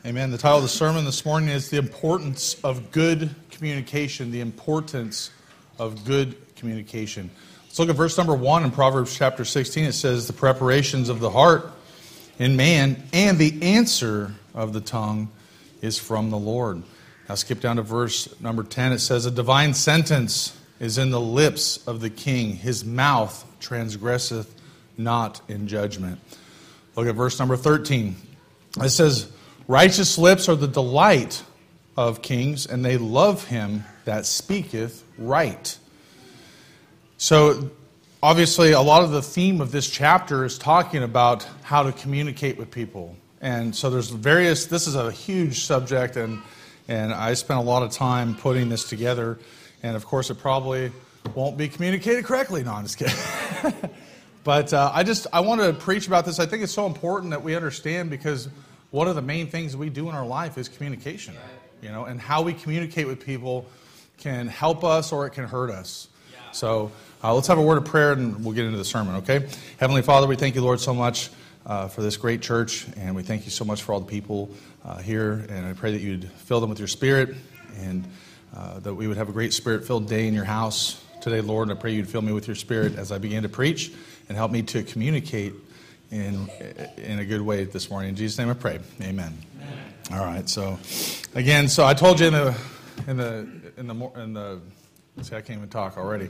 Amen. The title of the sermon this morning is The Importance of Good Communication. The importance of good communication. Let's look at verse number 1 in Proverbs chapter 16. It says, the preparations of the heart in man and the answer of the tongue is from the Lord. Now skip down to verse number 10. It says, a divine sentence is in the lips of the king. His mouth transgresseth not in judgment. Look at verse number 13. It says, righteous lips are the delight of kings, and they love him that speaketh right. So, obviously, a lot of the theme of this chapter is talking about how to communicate with people. And so this is a huge subject, and I spent a lot of time putting this together. And, of course, it probably won't be communicated correctly. No, I'm just kidding. But I want to preach about this. I think it's so important that we understand, because one of the main things we do in our life is communication, and how we communicate with people can help us or it can hurt us. So let's have a word of prayer and we'll get into the sermon, okay? Heavenly Father, we thank you, Lord, so much for this great church, and we thank you so much for all the people here, and I pray that you'd fill them with your Spirit, and that we would have a great Spirit-filled day in your house today, Lord, and I pray you'd fill me with your Spirit as I begin to preach and help me to communicate in a good way this morning. In Jesus' name I pray. Amen. All right. So again, I told you in the see, I can't even talk already.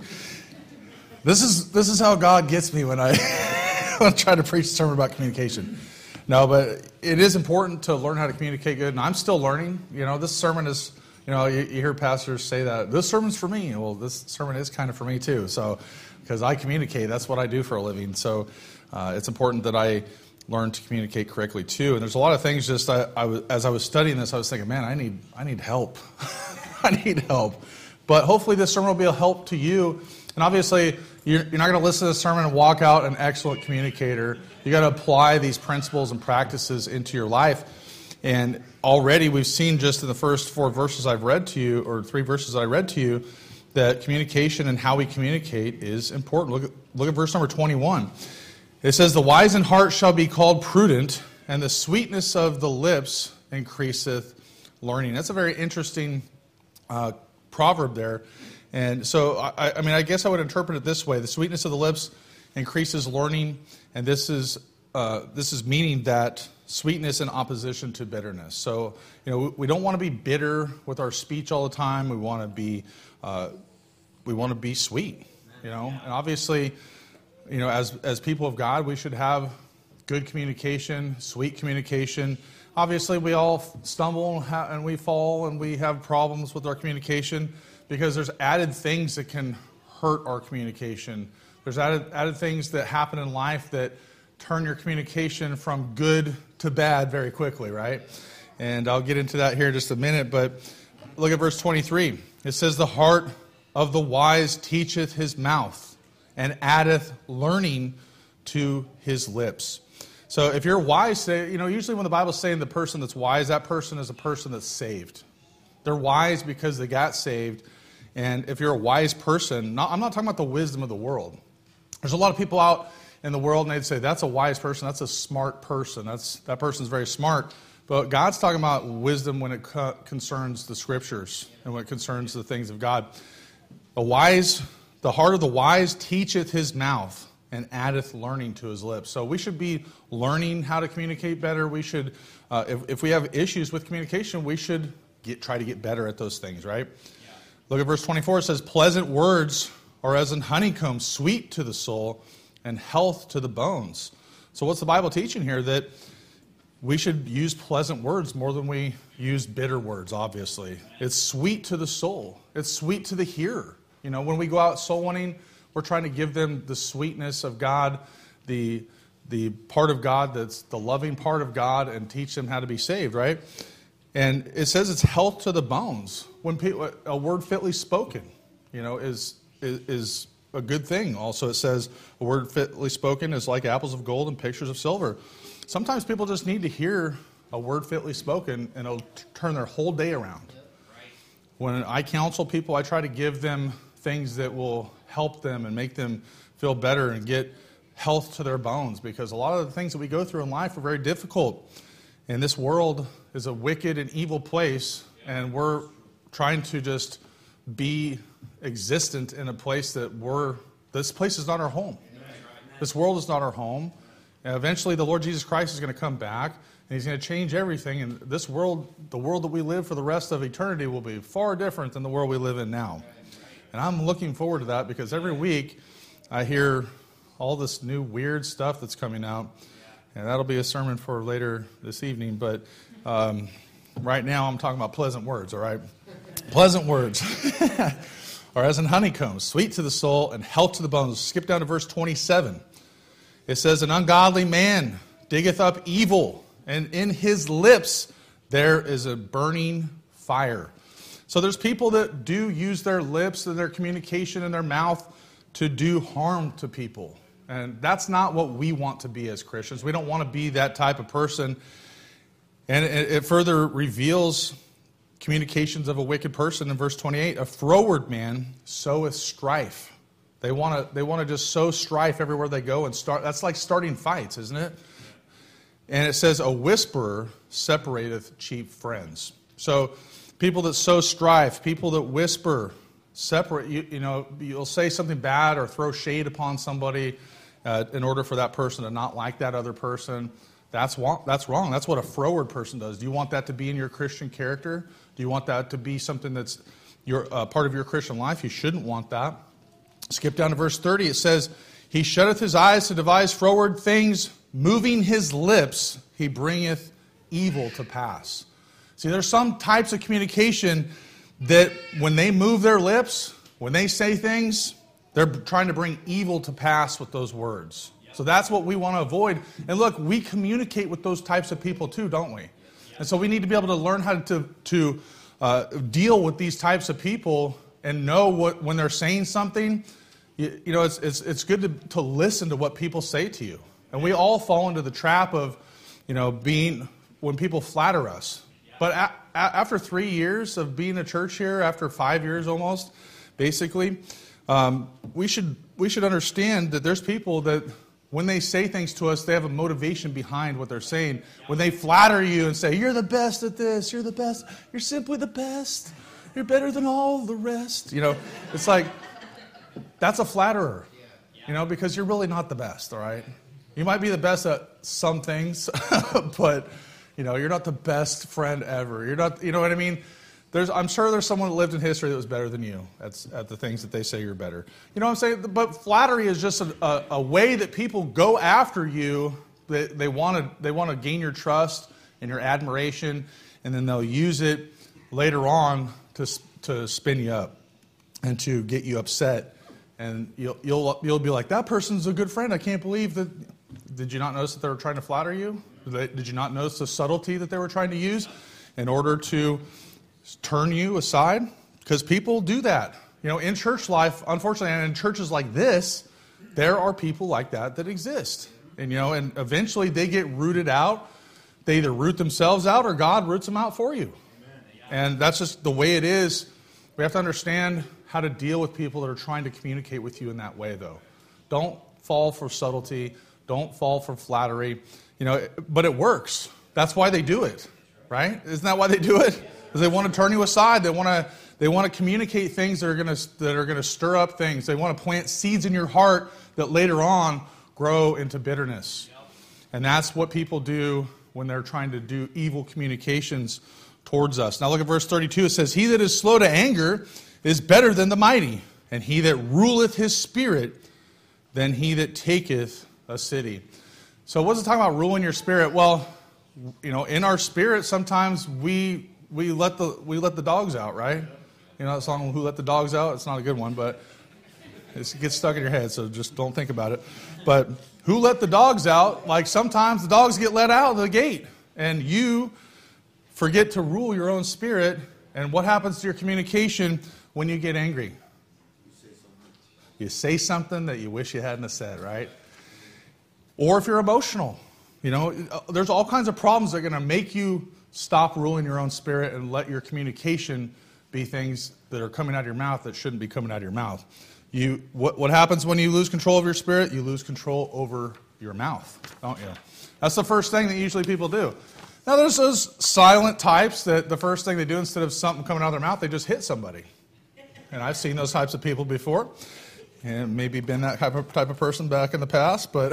This is how God gets me when I try to preach a sermon about communication. No, but it is important to learn how to communicate good, and I'm still learning. This sermon is, you hear pastors say that this sermon's for me. Well, this sermon is kind of for me too. So, because I communicate, that's what I do for a living. So. It's important that I learn to communicate correctly too. And there's a lot of things. As I was studying this, I was thinking, man, I need help. I need help. But hopefully, this sermon will be a help to you. And obviously, you're not going to listen to the sermon and walk out an excellent communicator. You got to apply these principles and practices into your life. And already, we've seen just in the first 4 verses I've read to you, or 3 verses I read to you, that communication and how we communicate is important. Look at verse number 21. It says, the wise in heart shall be called prudent, and the sweetness of the lips increaseth learning. That's a very interesting proverb there. And so, I guess I would interpret it this way. The sweetness of the lips increases learning, and this is meaning that sweetness in opposition to bitterness. So, we don't want to be bitter with our speech all the time. We want to be sweet, and obviously, as people of God, we should have good communication, sweet communication. Obviously, we all stumble and we fall and we have problems with our communication because there's added things that can hurt our communication. There's added things that happen in life that turn your communication from good to bad very quickly, right? And I'll get into that here in just a minute, but look at verse 23. It says, the heart of the wise teacheth his mouth, and addeth learning to his lips. So if you're wise, usually when the Bible's saying the person that's wise, that person is a person that's saved. They're wise because they got saved. And if you're a wise person, I'm not talking about the wisdom of the world. There's a lot of people out in the world, and they'd say, that's a wise person, that's a smart person, that person's very smart. But God's talking about wisdom when it concerns the Scriptures and when it concerns the things of God. The heart of the wise teacheth his mouth, and addeth learning to his lips. So we should be learning how to communicate better. We should, if we have issues with communication, we should try to get better at those things, right? Yeah. Look at verse 24. It says, pleasant words are as an honeycomb, sweet to the soul, and health to the bones. So what's the Bible teaching here? That we should use pleasant words more than we use bitter words, obviously. It's sweet to the soul. It's sweet to the hearer. When we go out soul winning, we're trying to give them the sweetness of God, the part of God that's the loving part of God, and teach them how to be saved, right? And it says it's health to the bones. When a word fitly spoken, is a good thing. Also, it says a word fitly spoken is like apples of gold and pictures of silver. Sometimes people just need to hear a word fitly spoken, and it'll turn their whole day around. When I counsel people, I try to give them things that will help them and make them feel better and get health to their bones, because a lot of the things that we go through in life are very difficult. And this world is a wicked and evil place, and we're trying to just be existent in a place this place is not our home. This world is not our home. And eventually the Lord Jesus Christ is going to come back, and He's going to change everything. And this world, the world that we live for the rest of eternity, will be far different than the world we live in now. And I'm looking forward to that, because every week I hear all this new weird stuff that's coming out. And that'll be a sermon for later this evening. But right now I'm talking about pleasant words, all right? Pleasant words. Or as in honeycomb, sweet to the soul and health to the bones. Skip down to verse 27. It says, an ungodly man diggeth up evil, and in his lips there is a burning fire. So there's people that do use their lips and their communication and their mouth to do harm to people. And that's not what we want to be as Christians. We don't want to be that type of person. And it further reveals communications of a wicked person in verse 28. A froward man soweth strife. They want to just sow strife everywhere they go and start. That's like starting fights, isn't it? And it says, a whisperer separateth cheap friends. So people that sow strife, people that whisper, separate. You'll say something bad or throw shade upon somebody in order for that person to not like that other person. That's wrong. That's what a froward person does. Do you want that to be in your Christian character? Do you want that to be something that's part of your Christian life? You shouldn't want that. Skip down to verse 30. It says, he shutteth his eyes to devise froward things, moving his lips, he bringeth evil to pass. See, there's some types of communication that when they move their lips, when they say things, they're trying to bring evil to pass with those words. So that's what we want to avoid. And look, we communicate with those types of people too, don't we? And so we need to be able to learn how to deal with these types of people and know when they're saying something. It's good to listen to what people say to you. And we all fall into the trap of, being when people flatter us. But after 3 years of being a church here, after 5 years almost, basically, we should understand that there's people that when they say things to us, they have a motivation behind what they're saying. When they flatter you and say, you're the best at this, you're the best, you're simply the best, you're better than all the rest. It's like, that's a flatterer, because you're really not the best, all right? You might be the best at some things, but, you're not the best friend ever. You're not, you know what I mean? I'm sure there's someone that lived in history that was better than you at the things that they say you're better. You know what I'm saying? But flattery is just a way that people go after you. They want to gain your trust and your admiration, and then they'll use it later on to spin you up and to get you upset. And you'll be like, that person's a good friend. I can't believe that. Did you not notice that they were trying to flatter you? Did you not notice the subtlety that they were trying to use in order to turn you aside? Because people do that. In church life, unfortunately, and in churches like this, there are people like that exist. And eventually they get rooted out. They either root themselves out or God roots them out for you. And that's just the way it is. We have to understand how to deal with people that are trying to communicate with you in that way, though. Don't fall for subtlety. Don't fall for flattery. But it works. That's why they do it, right? Isn't that why they do it? Because they want to turn you aside. They want to communicate things that are going to stir up things. They want to plant seeds in your heart that later on grow into bitterness. And that's what people do when they're trying to do evil communications towards us. Now look at verse 32. It says, he that is slow to anger is better than the mighty, and he that ruleth his spirit than he that taketh a city. So what's it talking about, ruling your spirit? Well, in our spirit, sometimes we let the dogs out, right? That song, Who Let the Dogs Out? It's not a good one, but it gets stuck in your head, so just don't think about it. But who let the dogs out? Like sometimes the dogs get let out of the gate, and you forget to rule your own spirit. And what happens to your communication when you get angry? You say something that you wish you hadn't said, right? Or if you're emotional, there's all kinds of problems that are going to make you stop ruling your own spirit and let your communication be things that are coming out of your mouth that shouldn't be coming out of your mouth. What happens when you lose control of your spirit? You lose control over your mouth, don't you? That's the first thing that usually people do. Now, there's those silent types that the first thing they do instead of something coming out of their mouth, they just hit somebody. And I've seen those types of people before, and maybe been that type of person back in the past. But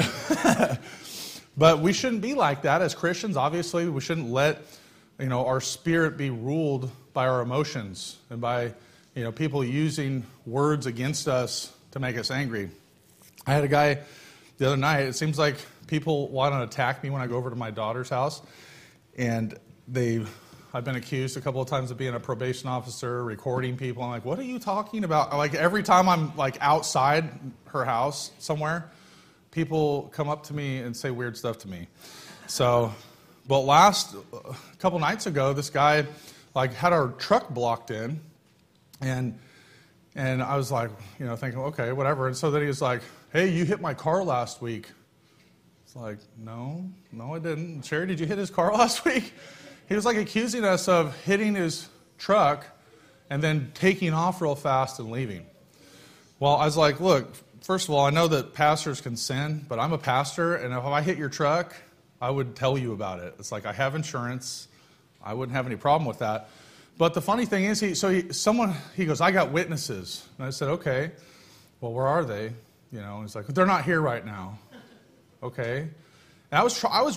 but we shouldn't be like that as Christians. Obviously, we shouldn't let our spirit be ruled by our emotions and by people using words against us to make us angry. I had a guy the other night. It seems like people want to attack me when I go over to my daughter's house. And I've been accused a couple of times of being a probation officer, recording people. I'm like, what are you talking about? Like every time I'm like outside her house somewhere, people come up to me and say weird stuff to me. So, but a couple nights ago, this guy like had our truck blocked in, and I was like, thinking, okay, whatever. And so then he was like, hey, you hit my car last week. It's like, no, I didn't. Sherry, did you hit his car last week? He was like accusing us of hitting his truck and then taking off real fast and leaving. Well, I was like, look, first of all, I know that pastors can sin, but I'm a pastor, and if I hit your truck, I would tell you about it. It's like I have insurance. I wouldn't have any problem with that. But the funny thing is, he goes, I got witnesses. And I said, okay, well, where are they? He's like, they're not here right now. Okay. And I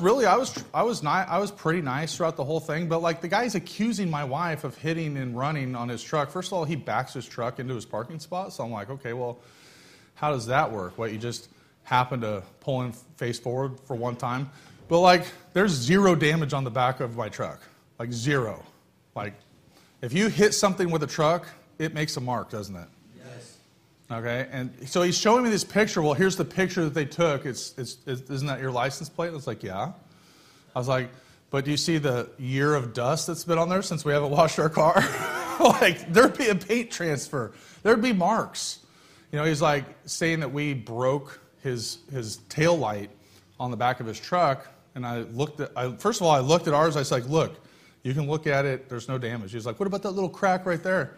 was pretty nice throughout the whole thing, but like the guy's accusing my wife of hitting and running on his truck. First of all, he backs his truck into his parking spot. So I'm like, okay, well, how does that work? What, you just happen to pull in face forward for one time? But like, there's zero damage on the back of my truck. Like zero. Like, if you hit something with a truck, it makes a mark, doesn't it? Okay, and so he's showing me this picture. Well, here's the picture that they took. Isn't that your license plate? It's like, yeah. I was like, but do you see the year of dust that's been on there since we haven't washed our car? Like, there'd be a paint transfer. There'd be marks. He's like saying that we broke his tail light on the back of his truck. And first of all, I looked at ours. I was like, look, you can look at it. There's no damage. He's like, what about that little crack right there?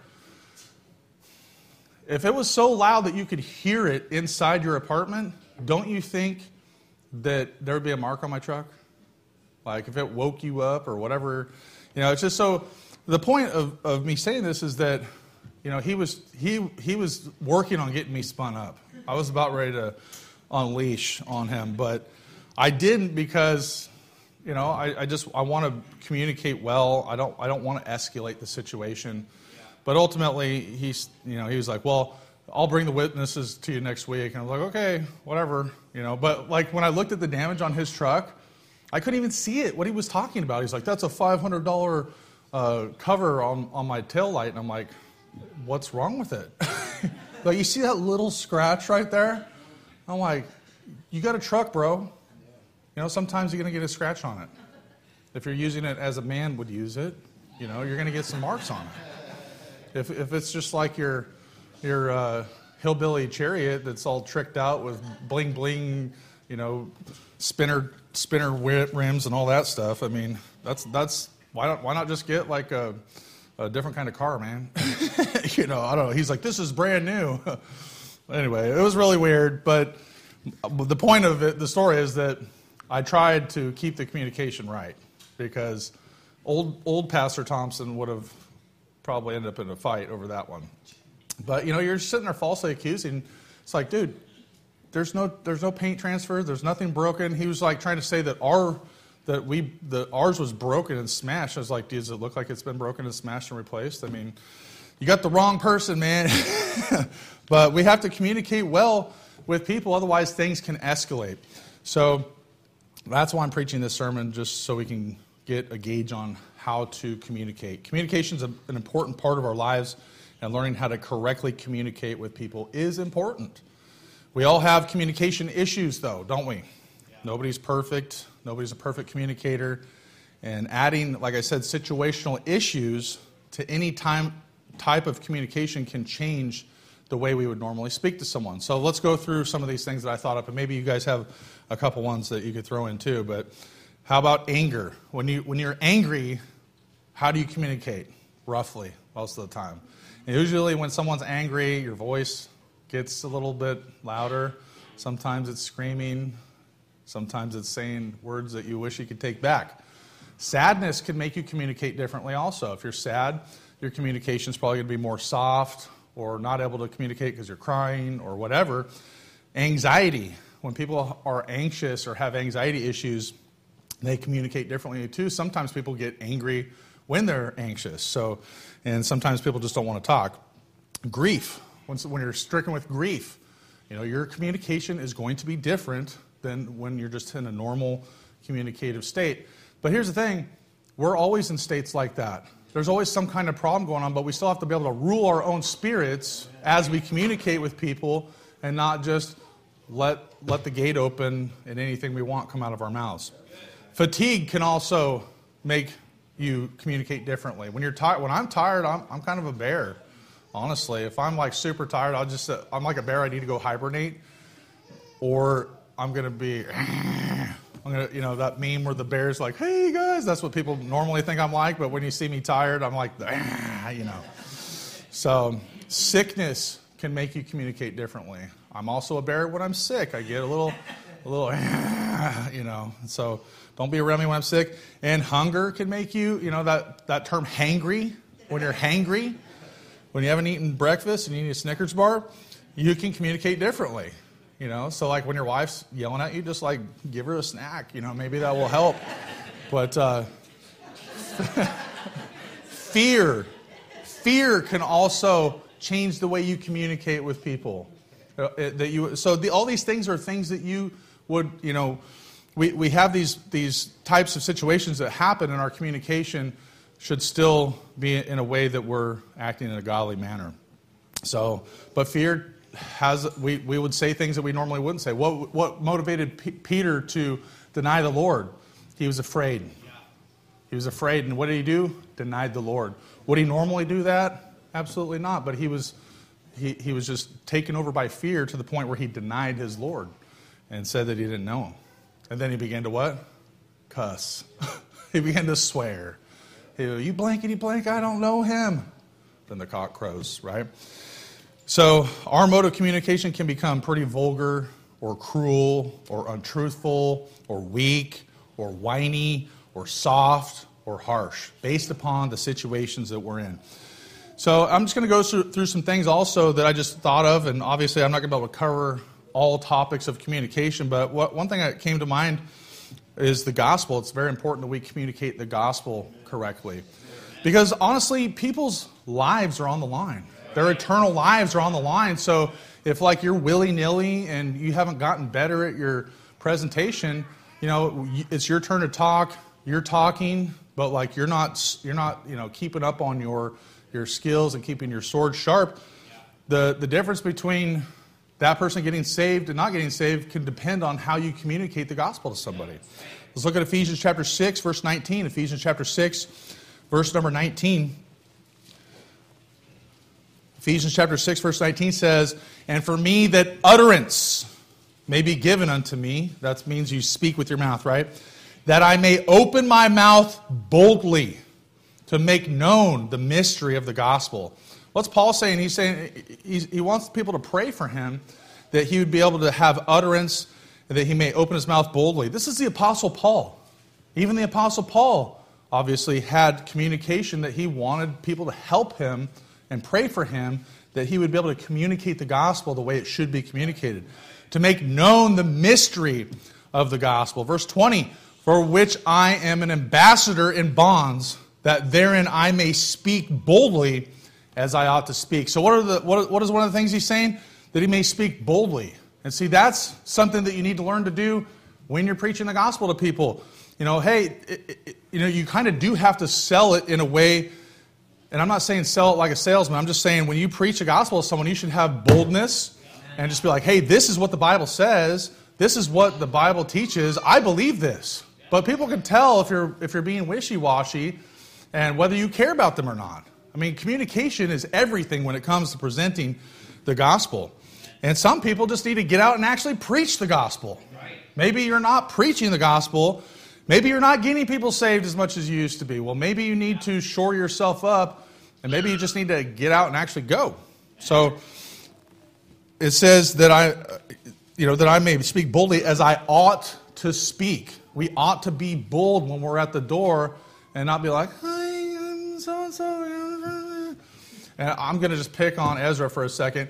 If it was so loud that you could hear it inside your apartment, don't you think that there would be a mark on my truck? Like if it woke you up or whatever. It's just so, the point of me saying this is that, he was working on getting me spun up. I was about ready to unleash on him, but I didn't because, I want to communicate well. I don't want to escalate the situation. But ultimately, he was like, well, I'll bring the witnesses to you next week. And I was like, okay, whatever. But like when I looked at the damage on his truck, I couldn't even see it, what he was talking about. He's like, that's a $500 cover on my tail light. And I'm like, what's wrong with it? Like, you see that little scratch right there? I'm like, you got a truck, bro. Sometimes you're going to get a scratch on it. If you're using it as a man would use it, you're going to get some marks on it. If it's just like your hillbilly chariot that's all tricked out with bling bling, spinner rims and all that stuff. I mean, that's why not just get like a different kind of car, man? I don't know. He's like, this is brand new. Anyway, it was really weird, but the point of it, the story is that I tried to keep the communication right because old Pastor Thompson would have probably ended up in a fight over that one. But you're sitting there falsely accusing. It's like, dude, there's no paint transfer. There's nothing broken. He was like trying to say that ours was broken and smashed. I was like, does it look like it's been broken and smashed and replaced? I mean, you got the wrong person, man. But we have to communicate well with people, otherwise things can escalate. So that's why I'm preaching this sermon, just so we can get a gauge on how to communicate. Communication is an important part of our lives, and learning how to correctly communicate with people is important. We all have communication issues, though, don't we? Yeah. Nobody's perfect. Nobody's a perfect communicator. And adding, like I said, situational issues to any type of communication can change the way we would normally speak to someone. So let's go through some of these things that I thought up, and maybe you guys have a couple ones that you could throw in too. But how about anger? When you're angry, how do you communicate? Roughly, most of the time. And usually when someone's angry, your voice gets a little bit louder. Sometimes it's screaming. Sometimes it's saying words that you wish you could take back. Sadness can make you communicate differently also. If you're sad, your communication is probably going to be more soft or not able to communicate because you're crying or whatever. Anxiety. When people are anxious or have anxiety issues, they communicate differently too. Sometimes people get angry when they're anxious. And sometimes people just don't want to talk. Grief. When you're stricken with grief, your communication is going to be different than when you're just in a normal communicative state. But here's the thing, we're always in states like that. There's always some kind of problem going on, but we still have to be able to rule our own spirits as we communicate with people and not just let the gate open and anything we want come out of our mouths. Fatigue can also make you communicate differently. When I'm tired, I'm kind of a bear. Honestly, if I'm like super tired, I'm like a bear. I need to go hibernate, or I'm gonna be, that meme where the bear's like, "Hey guys," that's what people normally think I'm like. But when you see me tired, I'm like, So sickness can make you communicate differently. I'm also a bear when I'm sick. I get a little, So don't be around me when I'm sick. And hunger can make you, that term hangry. When you're hangry. When you haven't eaten breakfast and you need a Snickers bar, you can communicate differently, So like when your wife's yelling at you, just like give her a snack, maybe that will help. But fear can also change the way you communicate with people. All these things are things that you would, we have these types of situations that happen in our communication. Should still be in a way that we're acting in a godly manner. But fear we would say things that we normally wouldn't say. What motivated Peter to deny the Lord? He was afraid. He was afraid, and what did he do? Denied the Lord. Would he normally do that? Absolutely not. But he was just taken over by fear to the point where he denied his Lord and said that he didn't know him. And then he began to what? Cuss. He began to swear. You blankety blank, I don't know him. Then the cock crows, right? So our mode of communication can become pretty vulgar or cruel or untruthful or weak or whiny or soft or harsh based upon the situations that we're in. So I'm just going to go through some things also that I just thought of, and obviously I'm not going to be able to cover all topics of communication, but one thing that came to mind is the gospel. It's very important that we communicate the gospel correctly. Because honestly, people's lives are on the line. Their eternal lives are on the line. So if like you're willy-nilly and you haven't gotten better at your presentation, it's your turn to talk, you're talking, but like you're not keeping up on your skills and keeping your sword sharp. The difference between that person getting saved and not getting saved can depend on how you communicate the gospel to somebody. Let's look at Ephesians chapter 6, verse 19. Ephesians chapter 6, verse number 19. Ephesians chapter 6, verse 19 says, "And for me that utterance may be given unto me," that means you speak with your mouth, right? "That I may open my mouth boldly to make known the mystery of the gospel." What's Paul saying? He's saying he wants people to pray for him that he would be able to have utterance and that he may open his mouth boldly. This is the Apostle Paul. Even the Apostle Paul obviously had communication that he wanted people to help him and pray for him that he would be able to communicate the gospel the way it should be communicated. To make known the mystery of the gospel. Verse 20, "For which I am an ambassador in bonds, that therein I may speak boldly as I ought to speak." So what is one of the things he's saying? That he may speak boldly. And see, that's something that you need to learn to do when you're preaching the gospel to people. You kind of do have to sell it in a way, and I'm not saying sell it like a salesman. I'm just saying when you preach the gospel to someone, you should have boldness and just be like, hey, this is what the Bible says. This is what the Bible teaches. I believe this. But people can tell if you're being wishy-washy and whether you care about them or not. I mean, communication is everything when it comes to presenting the gospel. And some people just need to get out and actually preach the gospel. Maybe you're not preaching the gospel. Maybe you're not getting people saved as much as you used to be. Well, maybe you need to shore yourself up, and maybe you just need to get out and actually go. So it says that I may speak boldly as I ought to speak. We ought to be bold when we're at the door and not be like, hi, I'm so-and-so. And I'm going to just pick on Ezra for a second.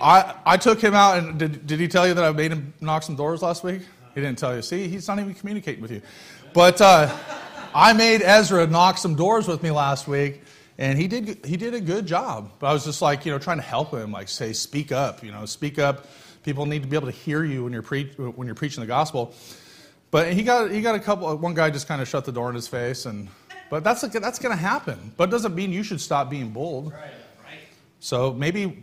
I took him out, and did he tell you that I made him knock some doors last week? He didn't tell you. See, he's not even communicating with you. But I made Ezra knock some doors with me last week, and he did a good job. But I was just like, trying to help him, like say, speak up. Speak up. People need to be able to hear you when you're preaching the gospel. But he got a couple. One guy just kind of shut the door in his face, but that's going to happen. But it doesn't mean you should stop being bold. Right. So maybe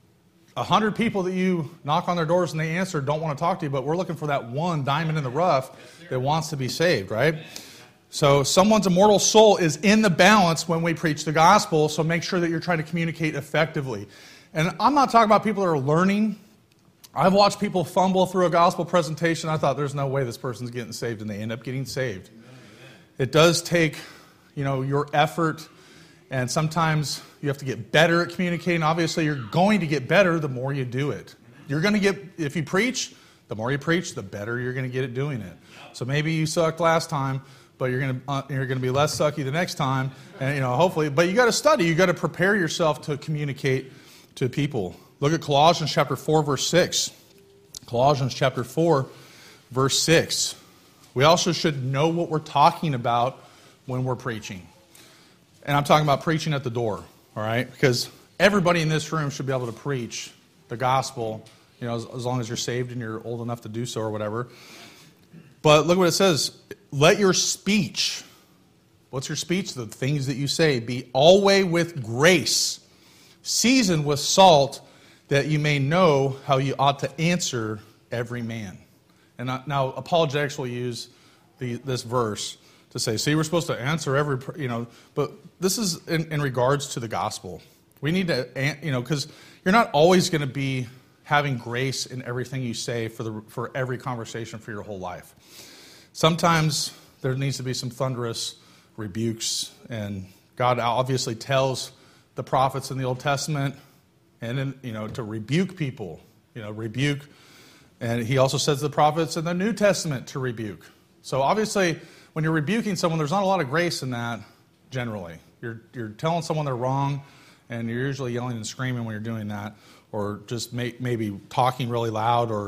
100 people that you knock on their doors and they answer don't want to talk to you, but we're looking for that one diamond in the rough that wants to be saved, right? So someone's immortal soul is in the balance when we preach the gospel, so make sure that you're trying to communicate effectively. And I'm not talking about people that are learning. I've watched people fumble through a gospel presentation. I thought, there's no way this person's getting saved, and they end up getting saved. It does take, your effort, and sometimes you have to get better at communicating. Obviously, you're going to get better the more you do it. You're going to get, if you preach, the more you preach, the better you're going to get at doing it. So maybe you sucked last time, but you're going to be less sucky the next time, and hopefully. But you got to study. You got to prepare yourself to communicate to people. Look at Colossians chapter 4, verse 6. Colossians chapter 4, verse 6. We also should know what we're talking about when we're preaching. And I'm talking about preaching at the door, all right? Because everybody in this room should be able to preach the gospel, as long as you're saved and you're old enough to do so or whatever. But look what it says. Let your speech, what's your speech? The things that you say, be always with grace, seasoned with salt, that you may know how you ought to answer every man. And now apologetics will use this verse to say, see, we're supposed to answer every, but this is in regards to the gospel. We need to, because you're not always going to be having grace in everything you say for every conversation for your whole life. Sometimes there needs to be some thunderous rebukes, and God obviously tells the prophets in the Old Testament, and to rebuke people, rebuke, and He also says to the prophets in the New Testament to rebuke. So obviously, when you're rebuking someone, there's not a lot of grace in that. Generally, you're telling someone they're wrong, and you're usually yelling and screaming when you're doing that, or just maybe talking really loud, or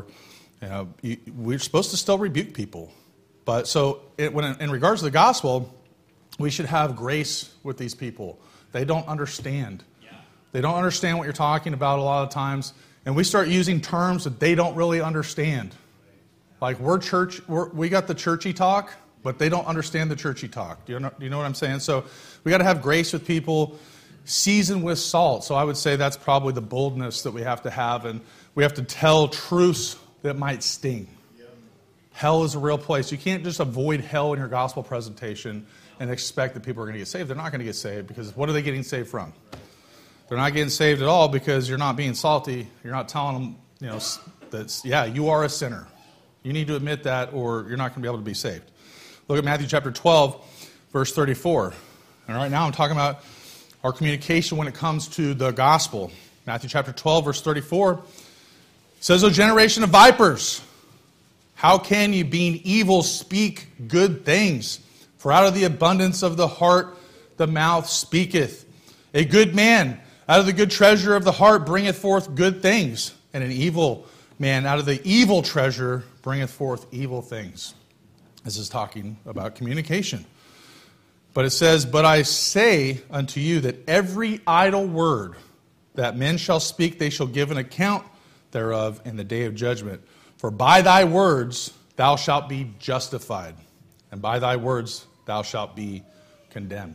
we're supposed to still rebuke people. But so when in regards to the gospel, we should have grace with these people. They don't understand. They don't understand what you're talking about a lot of times, and we start using terms that they don't really understand. Like we got the churchy talk, but they don't understand the churchy talk. Do you know what I'm saying? So we got to have grace with people, seasoned with salt. So I would say that's probably the boldness that we have to have, and we have to tell truths that might sting. Hell is a real place. You can't just avoid hell in your gospel presentation and expect that people are going to get saved. They're not going to get saved, because what are they getting saved from? They're not getting saved at all because you're not being salty. You're not telling them, that, you are a sinner. You need to admit that, or you're not going to be able to be saved. Look at Matthew chapter 12, verse 34. And right now I'm talking about our communication when it comes to the gospel. Matthew chapter 12, verse 34 says, O generation of vipers, how can you, being evil, speak good things? For out of the abundance of the heart the mouth speaketh. A good man out of the good treasure of the heart bringeth forth good things, and an evil man out of the evil treasure bringeth forth evil things. This is talking about communication. But it says, But I say unto you that every idle word that men shall speak, they shall give an account thereof in the day of judgment. For by thy words thou shalt be justified, and by thy words thou shalt be condemned.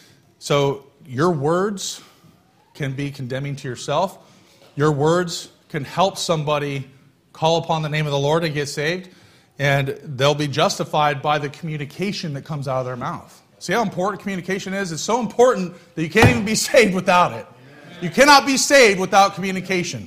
So your words can be condemning to yourself. Your words can help somebody call upon the name of the Lord and get saved, and they'll be justified by the communication that comes out of their mouth. See how important communication is? It's so important that you can't even be saved without it. You cannot be saved without communication.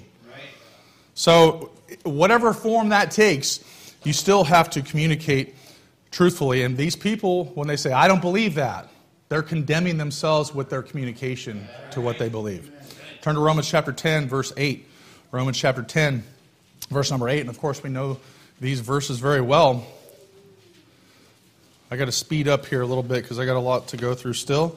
So whatever form that takes, you still have to communicate truthfully. And these people, when they say, I don't believe that, they're condemning themselves with their communication to what they believe. Turn to Romans chapter 10, verse 8. Romans chapter 10, verse number 8. And of course, we know these verses very well. I got to speed up here a little bit because I got a lot to go through still.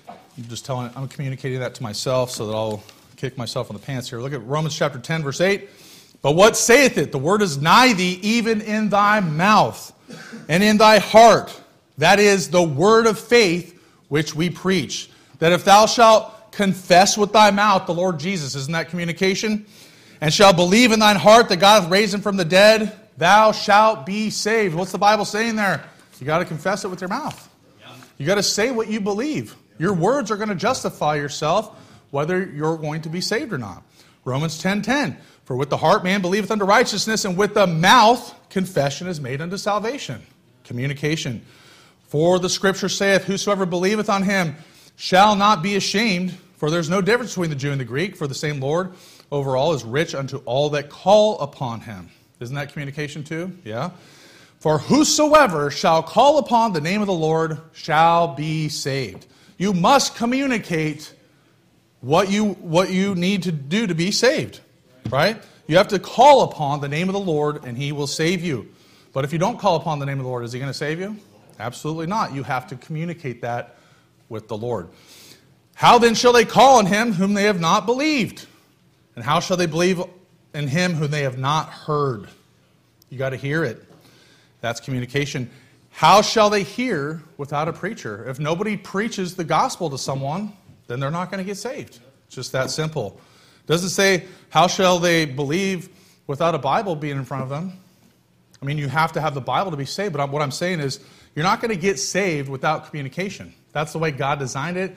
I'm communicating that to myself so that I'll kick myself in the pants here. Look at Romans chapter 10, verse 8. But what saith it? The word is nigh thee, even in thy mouth and in thy heart. That is the word of faith which we preach. That if thou shalt confess with thy mouth the Lord Jesus, isn't that communication? And shalt believe in thine heart that God hath raised him from the dead, thou shalt be saved. What's the Bible saying there? You got to confess it with your mouth. You got to say what you believe. Your words are going to justify yourself whether you're going to be saved or not. Romans 10:10. For with the heart man believeth unto righteousness, and with the mouth confession is made unto salvation. Communication. For the Scripture saith, whosoever believeth on him shall not be ashamed. For there's no difference between the Jew and the Greek. For the same Lord over all is rich unto all that call upon him. Isn't that communication too? Yeah. For whosoever shall call upon the name of the Lord shall be saved. You must communicate what you need to do to be saved. Right? You have to call upon the name of the Lord and he will save you. But if you don't call upon the name of the Lord, is he going to save you? Absolutely not. You have to communicate that with the Lord. How then shall they call on him whom they have not believed? And how shall they believe in him whom they have not heard? You got to hear it. That's communication. How shall they hear without a preacher? If nobody preaches the gospel to someone, then they're not going to get saved. It's just that simple. It doesn't say, how shall they believe without a Bible being in front of them? I mean, you have to have the Bible to be saved, but what I'm saying is, you're not going to get saved without communication. That's the way God designed it.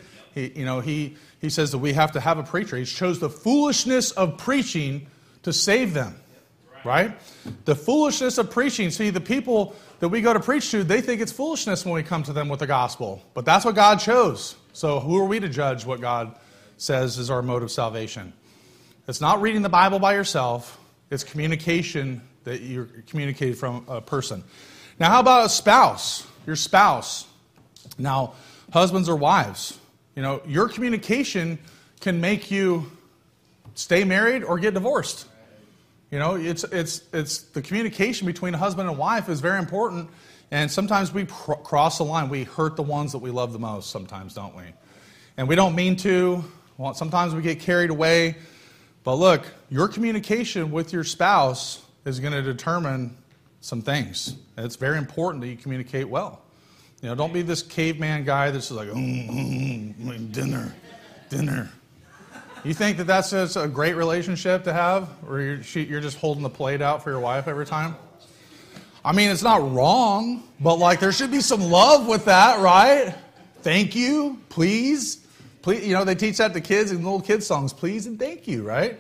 He says that we have to have a preacher. He chose the foolishness of preaching to save them. Right? The foolishness of preaching. See, the people that we go to preach to, they think it's foolishness when we come to them with the gospel. But that's what God chose. So who are we to judge what God says is our mode of salvation? It's not reading the Bible by yourself. It's communication that you're communicating from a person. Now, how about a spouse? Your spouse. Now, husbands or wives. Your communication can make you stay married or get divorced. It's the communication between a husband and wife is very important. And sometimes we cross the line. We hurt the ones that we love the most sometimes, don't we? And we don't mean to. Well, sometimes we get carried away. But look, your communication with your spouse is going to determine some things. And it's very important that you communicate well. Don't be this caveman guy that's like, dinner. You think that that's just a great relationship to have? Or you're just holding the plate out for your wife every time? I mean, it's not wrong, but there should be some love with that, right? Thank you, please. Please, they teach that to kids in little kids songs, please and thank you, right?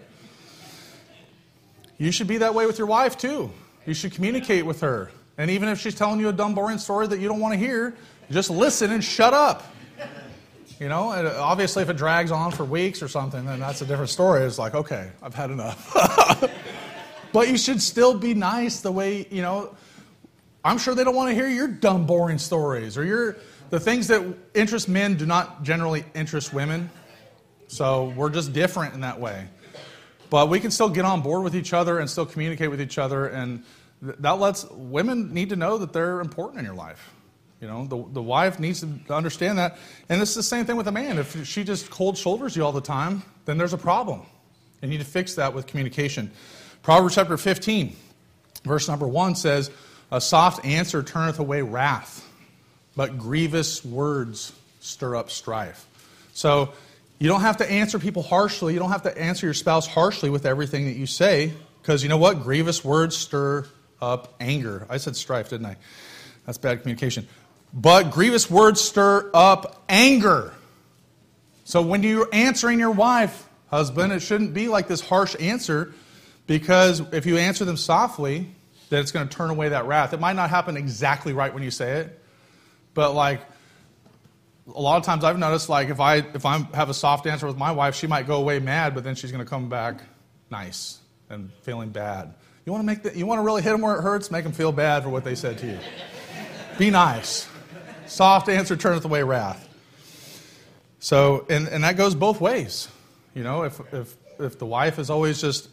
You should be that way with your wife too. You should communicate with her. And even if she's telling you a dumb, boring story that you don't want to hear, just listen and shut up. And obviously if it drags on for weeks or something, then that's a different story. It's like, okay, I've had enough. But you should still be nice the way, I'm sure they don't want to hear your dumb, boring stories or the things that interest men do not generally interest women. So we're just different in that way. But we can still get on board with each other and still communicate with each other. And that lets women need to know that they're important in your life. The wife needs to understand that. And it's the same thing with a man. If she just cold shoulders you all the time, then there's a problem. You need to fix that with communication. Proverbs chapter 15, verse number 1 says, a soft answer turneth away wrath, but grievous words stir up strife. So you don't have to answer people harshly. You don't have to answer your spouse harshly with everything that you say, because you know what? Grievous words stir up anger. I said strife, didn't I? That's bad communication. But grievous words stir up anger. So when you're answering your wife, husband, it shouldn't be like this harsh answer, because if you answer them softly, then it's going to turn away that wrath. It might not happen exactly right when you say it, but a lot of times I've noticed, if I have a soft answer with my wife, she might go away mad, but then she's going to come back nice and feeling bad. You want to really hit them where it hurts? Make them feel bad for what they said to you. Be nice. Soft answer turneth away wrath. So, and that goes both ways. If the wife is always just,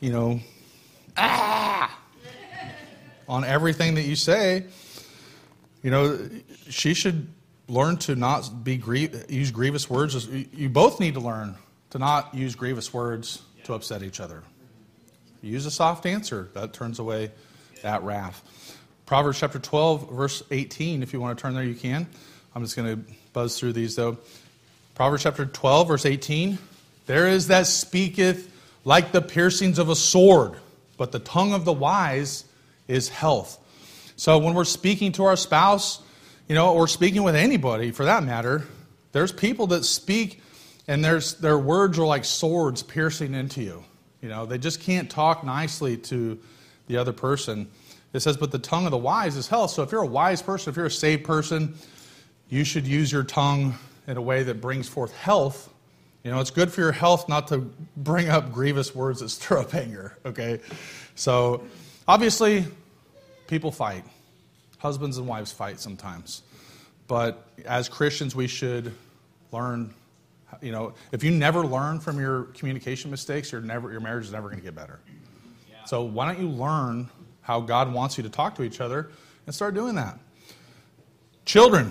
on everything that you say, She should learn to not use grievous words. You both need to learn to not use grievous words to upset each other. Use a soft answer. That turns away that wrath. Proverbs chapter 12, verse 18. If you want to turn there, you can. I'm just going to buzz through these, though. Proverbs chapter 12, verse 18. There is that speaketh like the piercings of a sword, but the tongue of the wise is health. So when we're speaking to our spouse, or speaking with anybody for that matter, there's people that speak and their words are like swords piercing into you. They just can't talk nicely to the other person. It says, but the tongue of the wise is health. So if you're a wise person, if you're a saved person, you should use your tongue in a way that brings forth health. It's good for your health not to bring up grievous words that stir up anger, okay? So obviously, people fight. Husbands and wives fight sometimes. But as Christians, we should learn. If you never learn from your communication mistakes, your marriage is never going to get better. Yeah. So why don't you learn how God wants you to talk to each other and start doing that? Children.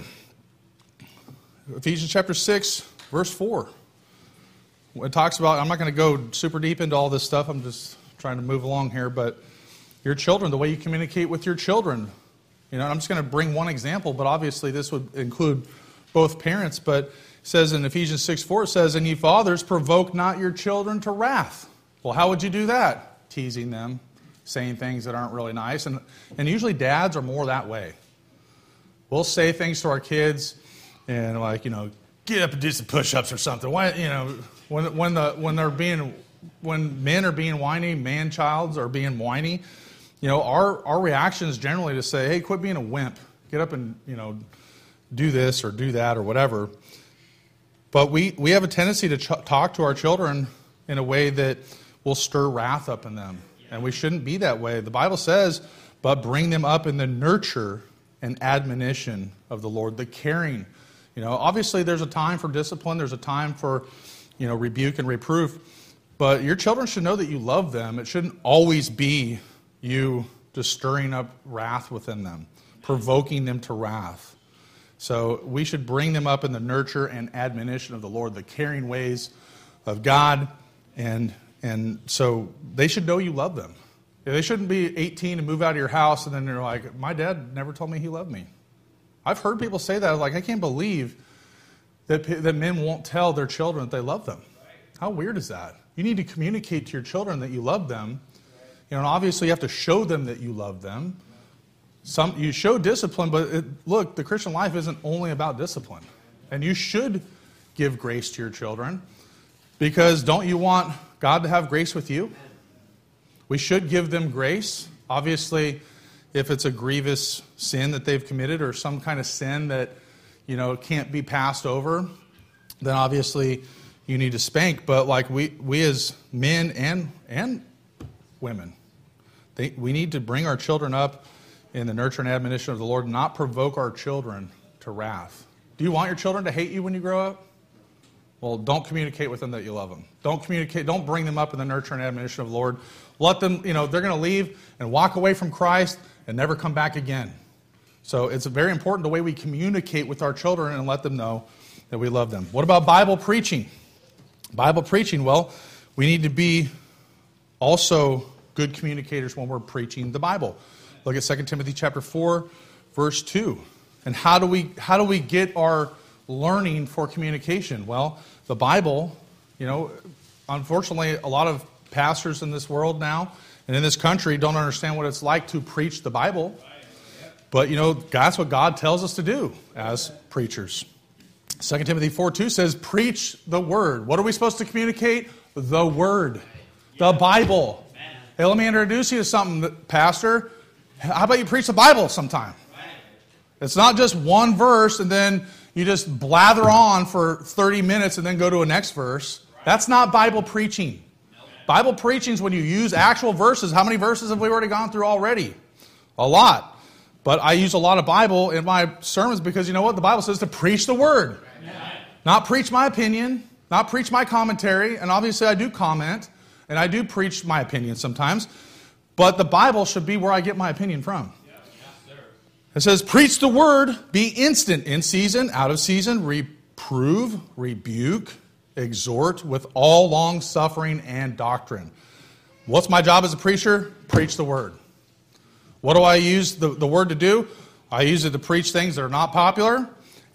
Ephesians chapter 6, verse 4. It talks about, I'm not going to go super deep into all this stuff. I'm just trying to move along here. But your children, the way you communicate with your children. I'm just going to bring one example, but obviously this would include both parents. But it says in Ephesians 6:4, it says, and ye fathers, provoke not your children to wrath. Well, how would you do that? Teasing them, saying things that aren't really nice. And usually dads are more that way. We'll say things to our kids and get up and do some push-ups or something. Why, when men are being whiny, man-childs are being whiny, our reaction is generally to say, hey, quit being a wimp. Get up and, do this or do that or whatever. But we have a tendency to talk to our children in a way that will stir wrath up in them. And we shouldn't be that way. The Bible says, but bring them up in the nurture and admonition of the Lord, the caring. Obviously there's a time for discipline. There's a time for, rebuke and reproof. But your children should know that you love them. It shouldn't always be you just stirring up wrath within them, provoking them to wrath. So we should bring them up in the nurture and admonition of the Lord, the caring ways of God. And so they should know you love them. They shouldn't be 18 and move out of your house and then they're like, my dad never told me he loved me. I've heard people say that. I can't believe that men won't tell their children that they love them. How weird is that? You need to communicate to your children that you love them. And obviously you have to show them that you love them. You show discipline, but look, the Christian life isn't only about discipline. And you should give grace to your children because don't you want God to have grace with you? We should give them grace. Obviously, if it's a grievous sin that they've committed or some kind of sin that, can't be passed over, then obviously you need to spank. But we as men and women, we need to bring our children up in the nurture and admonition of the Lord, not provoke our children to wrath. Do you want your children to hate you when you grow up? Well, don't communicate with them that you love them. Don't bring them up in the nurture and admonition of the Lord. Let them, they're going to leave and walk away from Christ and never come back again. So it's very important the way we communicate with our children and let them know that we love them. What about Bible preaching? Bible preaching, well, we need to be also good communicators when we're preaching the Bible. Look at 2 Timothy chapter 4, verse 2. And how do we get our learning for communication? Well, the Bible, unfortunately, a lot of pastors in this world now and in this country don't understand what it's like to preach the Bible. But, that's what God tells us to do as preachers. 2 Timothy 4:2 says, preach the word. What are we supposed to communicate? The word. The Bible. Hey, let me introduce you to something, Pastor. How about you preach the Bible sometime? It's not just one verse and then you just blather on for 30 minutes and then go to a next verse. That's not Bible preaching. Bible preaching is when you use actual verses. How many verses have we already gone through already? A lot. But I use a lot of Bible in my sermons because you know what? The Bible says to preach the word. Amen. Not preach my opinion, not preach my commentary. And obviously I do comment and I do preach my opinion sometimes. But the Bible should be where I get my opinion from. It says, preach the word, be instant, in season, out of season, reprove, rebuke, exhort with all long suffering and doctrine. What's my job as a preacher? Preach the word. What do I use the word to do? I use it to preach things that are not popular,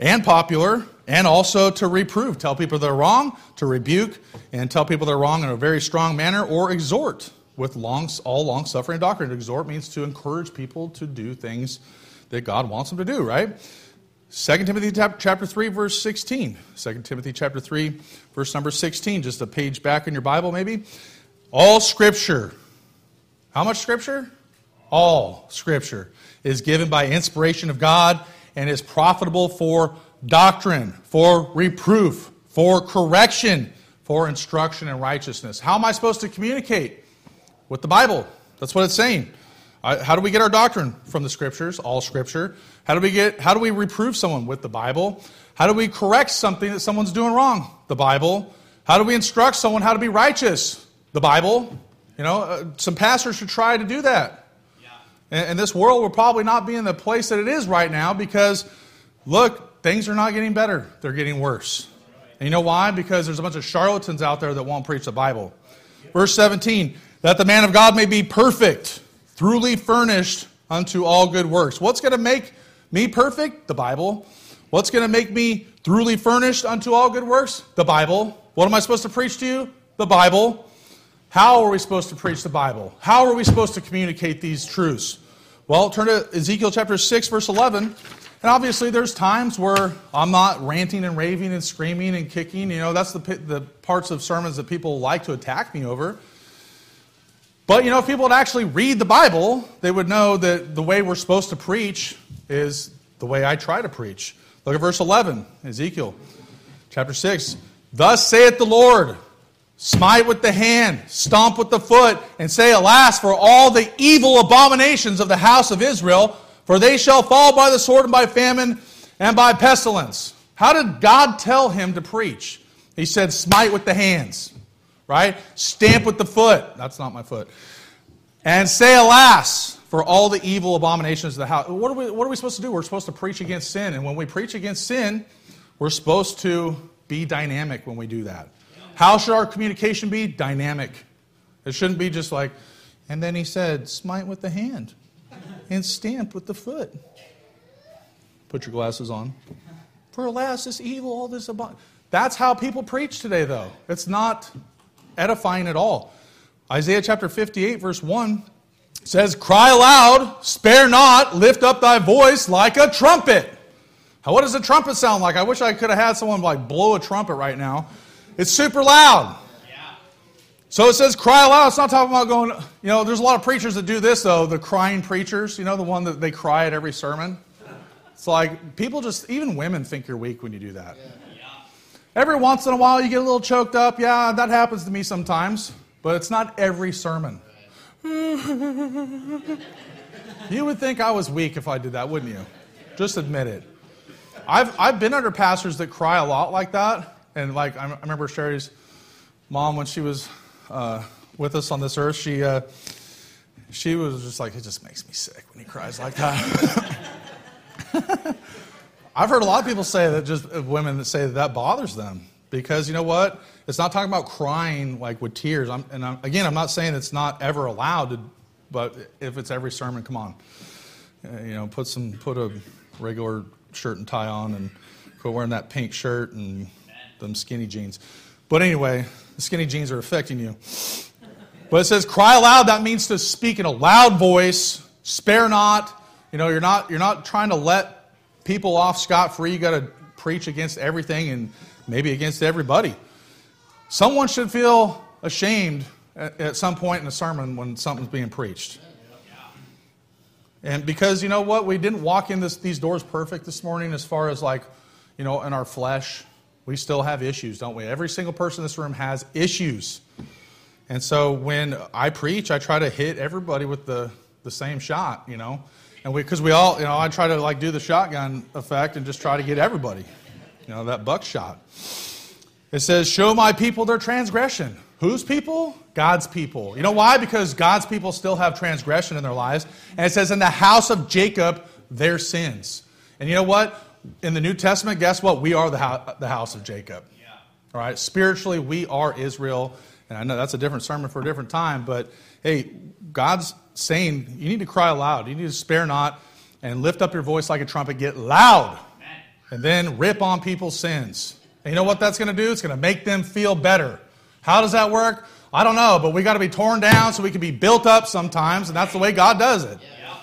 and also to reprove. Tell people they're wrong, to rebuke, and tell people they're wrong in a very strong manner, or exhort with all long suffering and doctrine. Exhort means to encourage people to do things that God wants them to do, right? 2 Timothy chapter 3, verse 16. 2 Timothy chapter 3, verse number 16. Just a page back in your Bible, maybe. All Scripture. How much Scripture? All Scripture is given by inspiration of God and is profitable for doctrine, for reproof, for correction, for instruction in righteousness. How am I supposed to communicate? With the Bible. That's what it's saying. How do we get our doctrine? From the Scriptures, all Scripture. How do we reprove someone? With the Bible. How do we correct something that someone's doing wrong? The Bible. How do we instruct someone how to be righteous? The Bible. Some pastors should try to do that. Yeah. And this world will probably not be in the place that it is right now because, look, things are not getting better. They're getting worse. And you know why? Because there's a bunch of charlatans out there that won't preach the Bible. Verse 17, that the man of God may be perfect, truly furnished unto all good works. What's going to make me perfect? The Bible. What's going to make me truly furnished unto all good works? The Bible. What am I supposed to preach to you? The Bible. How are we supposed to preach the Bible? How are we supposed to communicate these truths? Well, turn to Ezekiel chapter 6, verse 11. And obviously there's times where I'm not ranting and raving and screaming and kicking. That's the parts of sermons that people like to attack me over. But, if people would actually read the Bible, they would know that the way we're supposed to preach is the way I try to preach. Look at verse 11, Ezekiel chapter 6. Thus saith the Lord, smite with the hand, stomp with the foot, and say, alas, for all the evil abominations of the house of Israel, for they shall fall by the sword and by famine and by pestilence. How did God tell him to preach? He said, smite with the hands. Right? Stamp with the foot. That's not my foot. And say, alas, for all the evil abominations of the house. What are we supposed to do? We're supposed to preach against sin. And when we preach against sin, we're supposed to be dynamic when we do that. How should our communication be? Dynamic. It shouldn't be just like, and then he said, smite with the hand and stamp with the foot. Put your glasses on. For alas, this evil, all this That's how people preach today, though. It's not edifying at all. Isaiah chapter 58 verse 1 says, cry aloud, spare not, lift up thy voice like a trumpet. What does a trumpet sound like? I wish I could have had someone blow a trumpet right now. It's super loud. Yeah. So it says cry aloud. It's not talking about going, there's a lot of preachers that do this though, the crying preachers, the one that they cry at every sermon. It's like people even women think you're weak when you do that. Yeah. Every once in a while you get a little choked up. Yeah, that happens to me sometimes. But it's not every sermon. You would think I was weak if I did that, wouldn't you? Just admit it. I've been under pastors that cry a lot like that. And I remember Sherry's mom, when she was with us on this earth, she was just like, it just makes me sick when he cries like that. I've heard a lot of people say that, just women that say that bothers them. Because you know what? It's not talking about crying with tears. I'm not saying it's not ever allowed, but if it's every sermon, come on. Put a regular shirt and tie on and quit wearing that pink shirt and them skinny jeans. But anyway, the skinny jeans are affecting you. But it says cry aloud. That means to speak in a loud voice. Spare not. You're not trying to let people off scot-free. You got to preach against everything and maybe against everybody. Someone should feel ashamed at some point in a sermon when something's being preached. And because, we didn't walk in these doors perfect this morning as far as in our flesh. We still have issues, don't we? Every single person in this room has issues. And so when I preach, I try to hit everybody with the same shot, And because we all, I try to do the shotgun effect and just try to get everybody, that buckshot. It says, show my people their transgression. Whose people? God's people. You know why? Because God's people still have transgression in their lives. And it says, in the house of Jacob, their sins. And you know what? In the New Testament, guess what? We are the house of Jacob. Yeah. All right? Spiritually, we are Israel. And I know that's a different sermon for a different time, but hey, God's saying you need to cry aloud. You need to spare not and lift up your voice like a trumpet. Get loud. Amen. And then rip on people's sins. And you know what that's going to do? It's going to make them feel better. How does that work? I don't know, but we got to be torn down so we can be built up sometimes, and that's the way God does it. Yeah.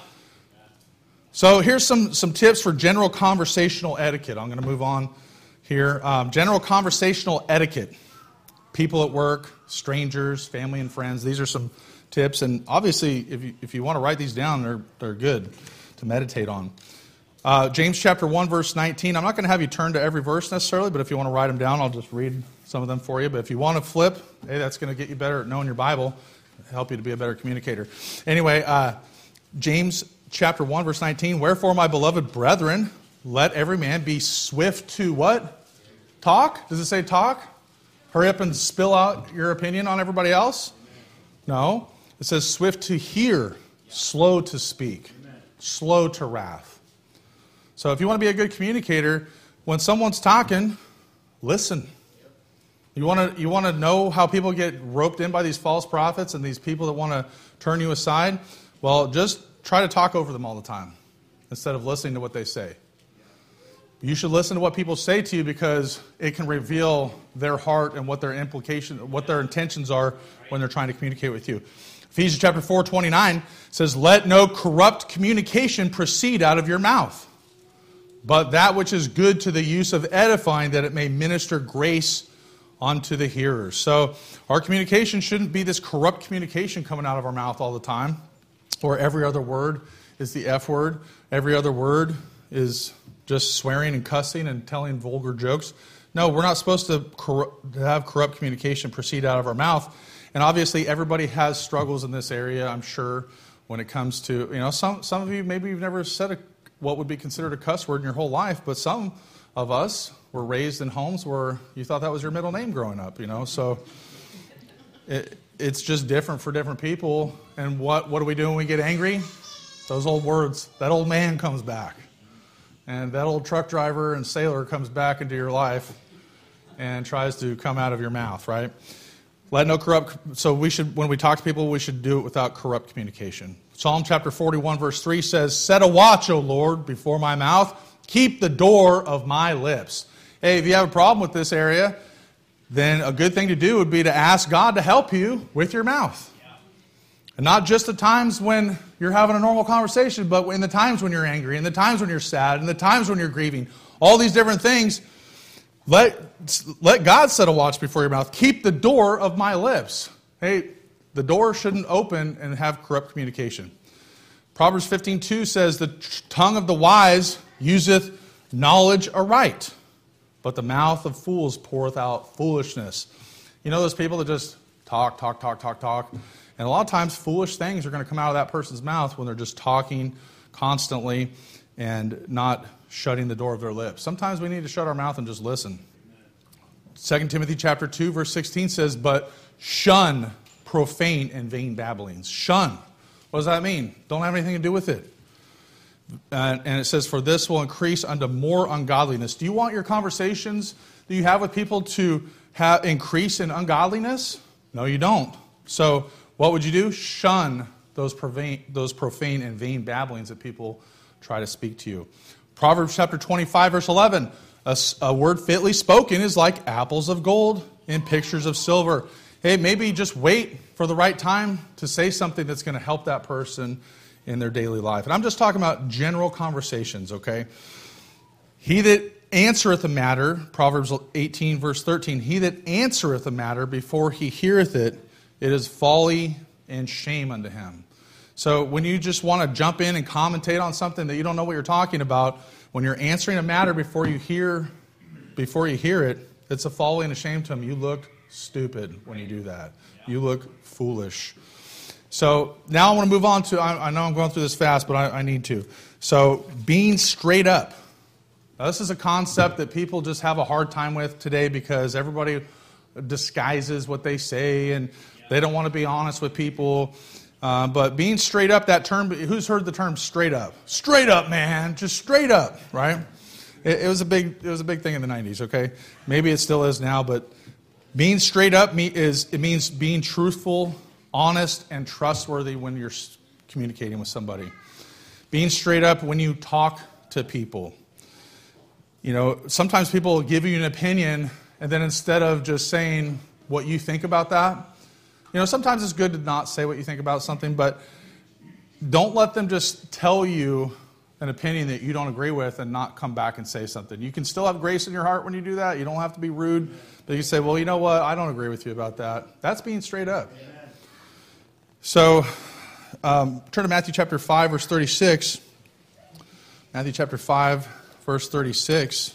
So here's some tips for general conversational etiquette. I'm going to move on here. General conversational etiquette. People at work, strangers, family and friends. These are some tips, and obviously, if you want to write these down, they're good to meditate on. James chapter 1, verse 19. I'm not going to have you turn to every verse necessarily, but if you want to write them down, I'll just read some of them for you. But if you want to flip, hey, that's going to get you better at knowing your Bible, help you to be a better communicator. Anyway, James chapter 1, verse 19. Wherefore, my beloved brethren, let every man be swift to what? Talk? Does it say talk? Hurry up and spill out your opinion on everybody else? No. It says swift to hear, slow to speak, slow to wrath. So if you want to be a good communicator, when someone's talking, listen. You want to know how people get roped in by these false prophets and these people that want to turn you aside? Well, just try to talk over them all the time instead of listening to what they say. You should listen to what people say to you because it can reveal their heart and what their intentions are when they're trying to communicate with you. Ephesians chapter 4:29 says, "Let no corrupt communication proceed out of your mouth, but that which is good to the use of edifying, that it may minister grace unto the hearers." So our communication shouldn't be this corrupt communication coming out of our mouth all the time, or every other word is the F word. Every other word is just swearing and cussing and telling vulgar jokes. No, we're not supposed to have corrupt communication proceed out of our mouth. And obviously everybody has struggles in this area, I'm sure, when it comes to, some of you, maybe you've never said what would be considered a cuss word in your whole life, but some of us were raised in homes where you thought that was your middle name growing up, so it's just different for different people. And what do we do when we get angry? Those old words, that old man comes back. And that old truck driver and sailor comes back into your life and tries to come out of your mouth, right? Let no corrupt. So when we talk to people, we should do it without corrupt communication. Psalm chapter 41, verse 3 says, "Set a watch, O Lord, before my mouth. Keep the door of my lips." Hey, if you have a problem with this area, then a good thing to do would be to ask God to help you with your mouth. And not just the times when you're having a normal conversation, but in the times when you're angry, in the times when you're sad, in the times when you're grieving. All these different things. Let God set a watch before your mouth. Keep the door of my lips. Hey, the door shouldn't open and have corrupt communication. Proverbs 15:2 says, "The tongue of the wise useth knowledge aright, but the mouth of fools poureth out foolishness." You know those people that just talk. And a lot of times foolish things are going to come out of that person's mouth when they're just talking constantly and not shutting the door of their lips. Sometimes we need to shut our mouth and just listen. 2 Timothy chapter 2, verse 16 says, "But shun profane and vain babblings." Shun. What does that mean? Don't have anything to do with it. And it says, "For this will increase unto more ungodliness." Do you want your conversations that you have with people to increase in ungodliness? No, you don't. So what would you do? Shun those profane and vain babblings that people try to speak to you. Proverbs chapter 25, verse 11. A word fitly spoken is like apples of gold in pictures of silver. Hey, maybe just wait for the right time to say something that's going to help that person in their daily life. And I'm just talking about general conversations, okay? He that answereth a matter, Proverbs 18, verse 13, "He that answereth a matter before he heareth it, it is folly and shame unto him." So when you just want to jump in and commentate on something that you don't know what you're talking about, when you're answering a matter before you hear it, it's a folly and a shame to him. You look stupid when you do that. You look foolish. So now I want to move on to, I know I'm going through this fast, but I need to. So being straight up. Now, this is a concept that people just have a hard time with today because everybody disguises what they say and they don't want to be honest with people. But being straight up, that term, who's heard the term straight up? Straight up, man, just straight up, right? It was a big thing in the 90s, okay? Maybe it still is now, but being straight up means being truthful, honest, and trustworthy when you're communicating with somebody. Being straight up when you talk to people. You know, sometimes people give you an opinion, and then instead of just saying what you think about that, you know, sometimes it's good to not say what you think about something, but don't let them just tell you an opinion that you don't agree with and not come back and say something. You can still have grace in your heart when you do that. You don't have to be rude, but you say, well, you know what? I don't agree with you about that. That's being straight up. Amen. So turn to Matthew chapter 5, verse 36. Matthew chapter 5, verse 36.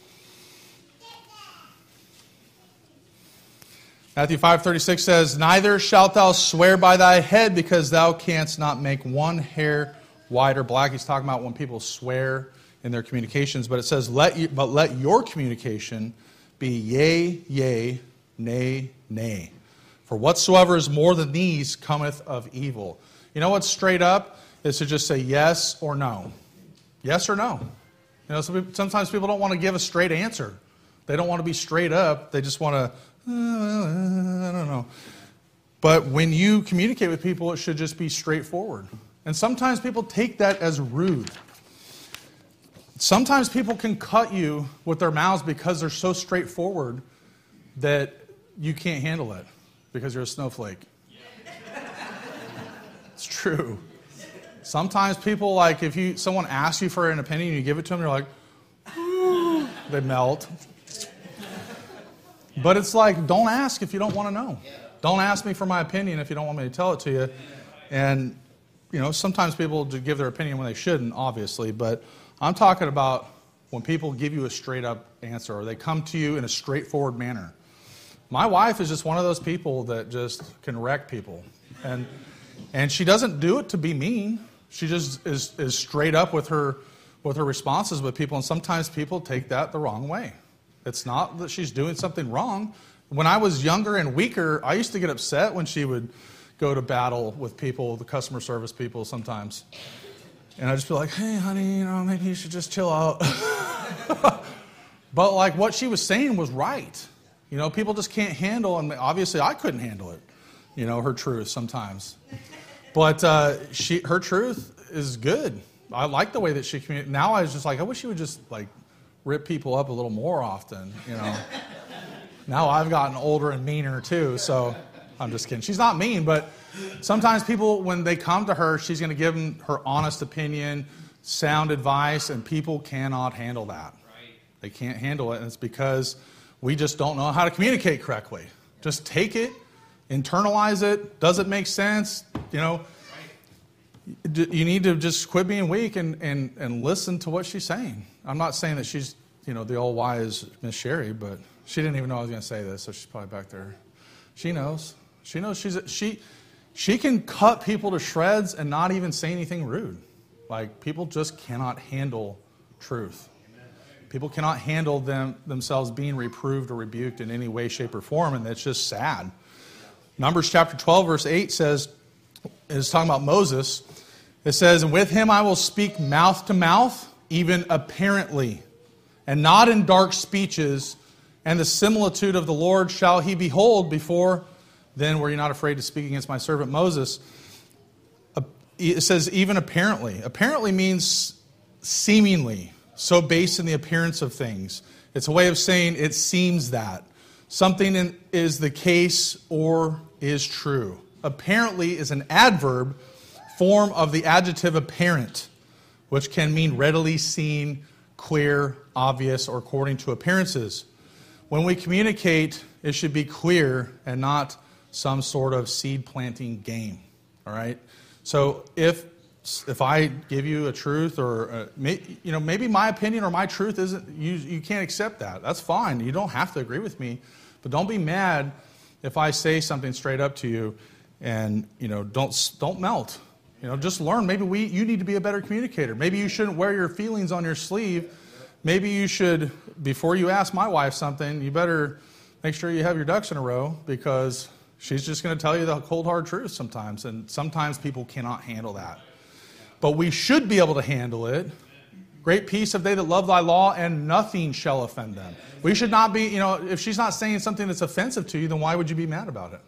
Matthew 5:36 says, neither shalt thou swear by thy head, because thou canst not make one hair white or black. He's talking about when people swear in their communications, but it says, let your communication be yea, yea, nay, nay. For whatsoever is more than these cometh of evil. You know what's straight up? Is to just say yes or no. Yes or no. You know, sometimes people don't want to give a straight answer. They don't want to be straight up. They just want to, I don't know. But when you communicate with people, it should just be straightforward. And sometimes people take that as rude. Sometimes people can cut you with their mouths because they're so straightforward that you can't handle it because you're a snowflake. It's true. Sometimes people, like, if someone asks you for an opinion and you give it to them, they're like, ooh, they melt. But it's like, don't ask if you don't want to know. Don't ask me for my opinion if you don't want me to tell it to you. And, you know, sometimes people do give their opinion when they shouldn't, obviously. But I'm talking about when people give you a straight-up answer or they come to you in a straightforward manner. My wife is just one of those people that just can wreck people. And she doesn't do it to be mean. She just is straight up with her responses with people. And sometimes people take that the wrong way. It's not that she's doing something wrong. When I was younger and weaker, I used to get upset when she would go to battle with people, the customer service people sometimes. And I'd just be like, hey, honey, you know, maybe you should just chill out. But like what she was saying was right. You know, people just can't handle, and obviously I couldn't handle it, you know, her truth sometimes. But her truth is good. I like the way that she communicates. Now I was just like, I wish she would just like rip people up a little more often, you know. Now I've gotten older and meaner too, so I'm just kidding. She's not mean, but sometimes people, when they come to her, she's going to give them her honest opinion, sound advice, and people cannot handle that. Right. They can't handle it, and it's because we just don't know how to communicate correctly. Just take it, internalize it. Does it make sense? You know, you need to just quit being weak and listen to what she's saying. I'm not saying that she's, you know, the all wise Miss Sherry, but she didn't even know I was going to say this, so she's probably back there. She knows. She knows she can cut people to shreds and not even say anything rude. Like, people just cannot handle truth. People cannot handle themselves being reproved or rebuked in any way, shape, or form, and it's just sad. Numbers chapter 12, verse 8 says, it's talking about Moses. It says, and with him I will speak mouth to mouth, even apparently, and not in dark speeches, and the similitude of the Lord shall he behold before then were you not afraid to speak against my servant Moses. It says even apparently. Apparently means seemingly, so based in the appearance of things. It's a way of saying it seems that. Something is the case or is true. Apparently is an adverb form of the adjective apparent, which can mean readily seen, clear, obvious, or according to appearances. When we communicate, it should be clear and not some sort of seed planting game. All right? So if I give you a truth, or maybe my opinion or my truth isn't, you can't accept that. That's fine. You don't have to agree with me, but don't be mad if I say something straight up to you, and don't melt. Just learn. Maybe you need to be a better communicator. Maybe you shouldn't wear your feelings on your sleeve. Maybe you should, before you ask my wife something, you better make sure you have your ducks in a row, because She's just going to tell you the cold, hard truth sometimes. And sometimes people cannot handle that. But we should be able to handle it. Great peace have they that love thy law, and nothing shall offend them. We should not be, if she's not saying something that's offensive to you, then why would you be mad about it?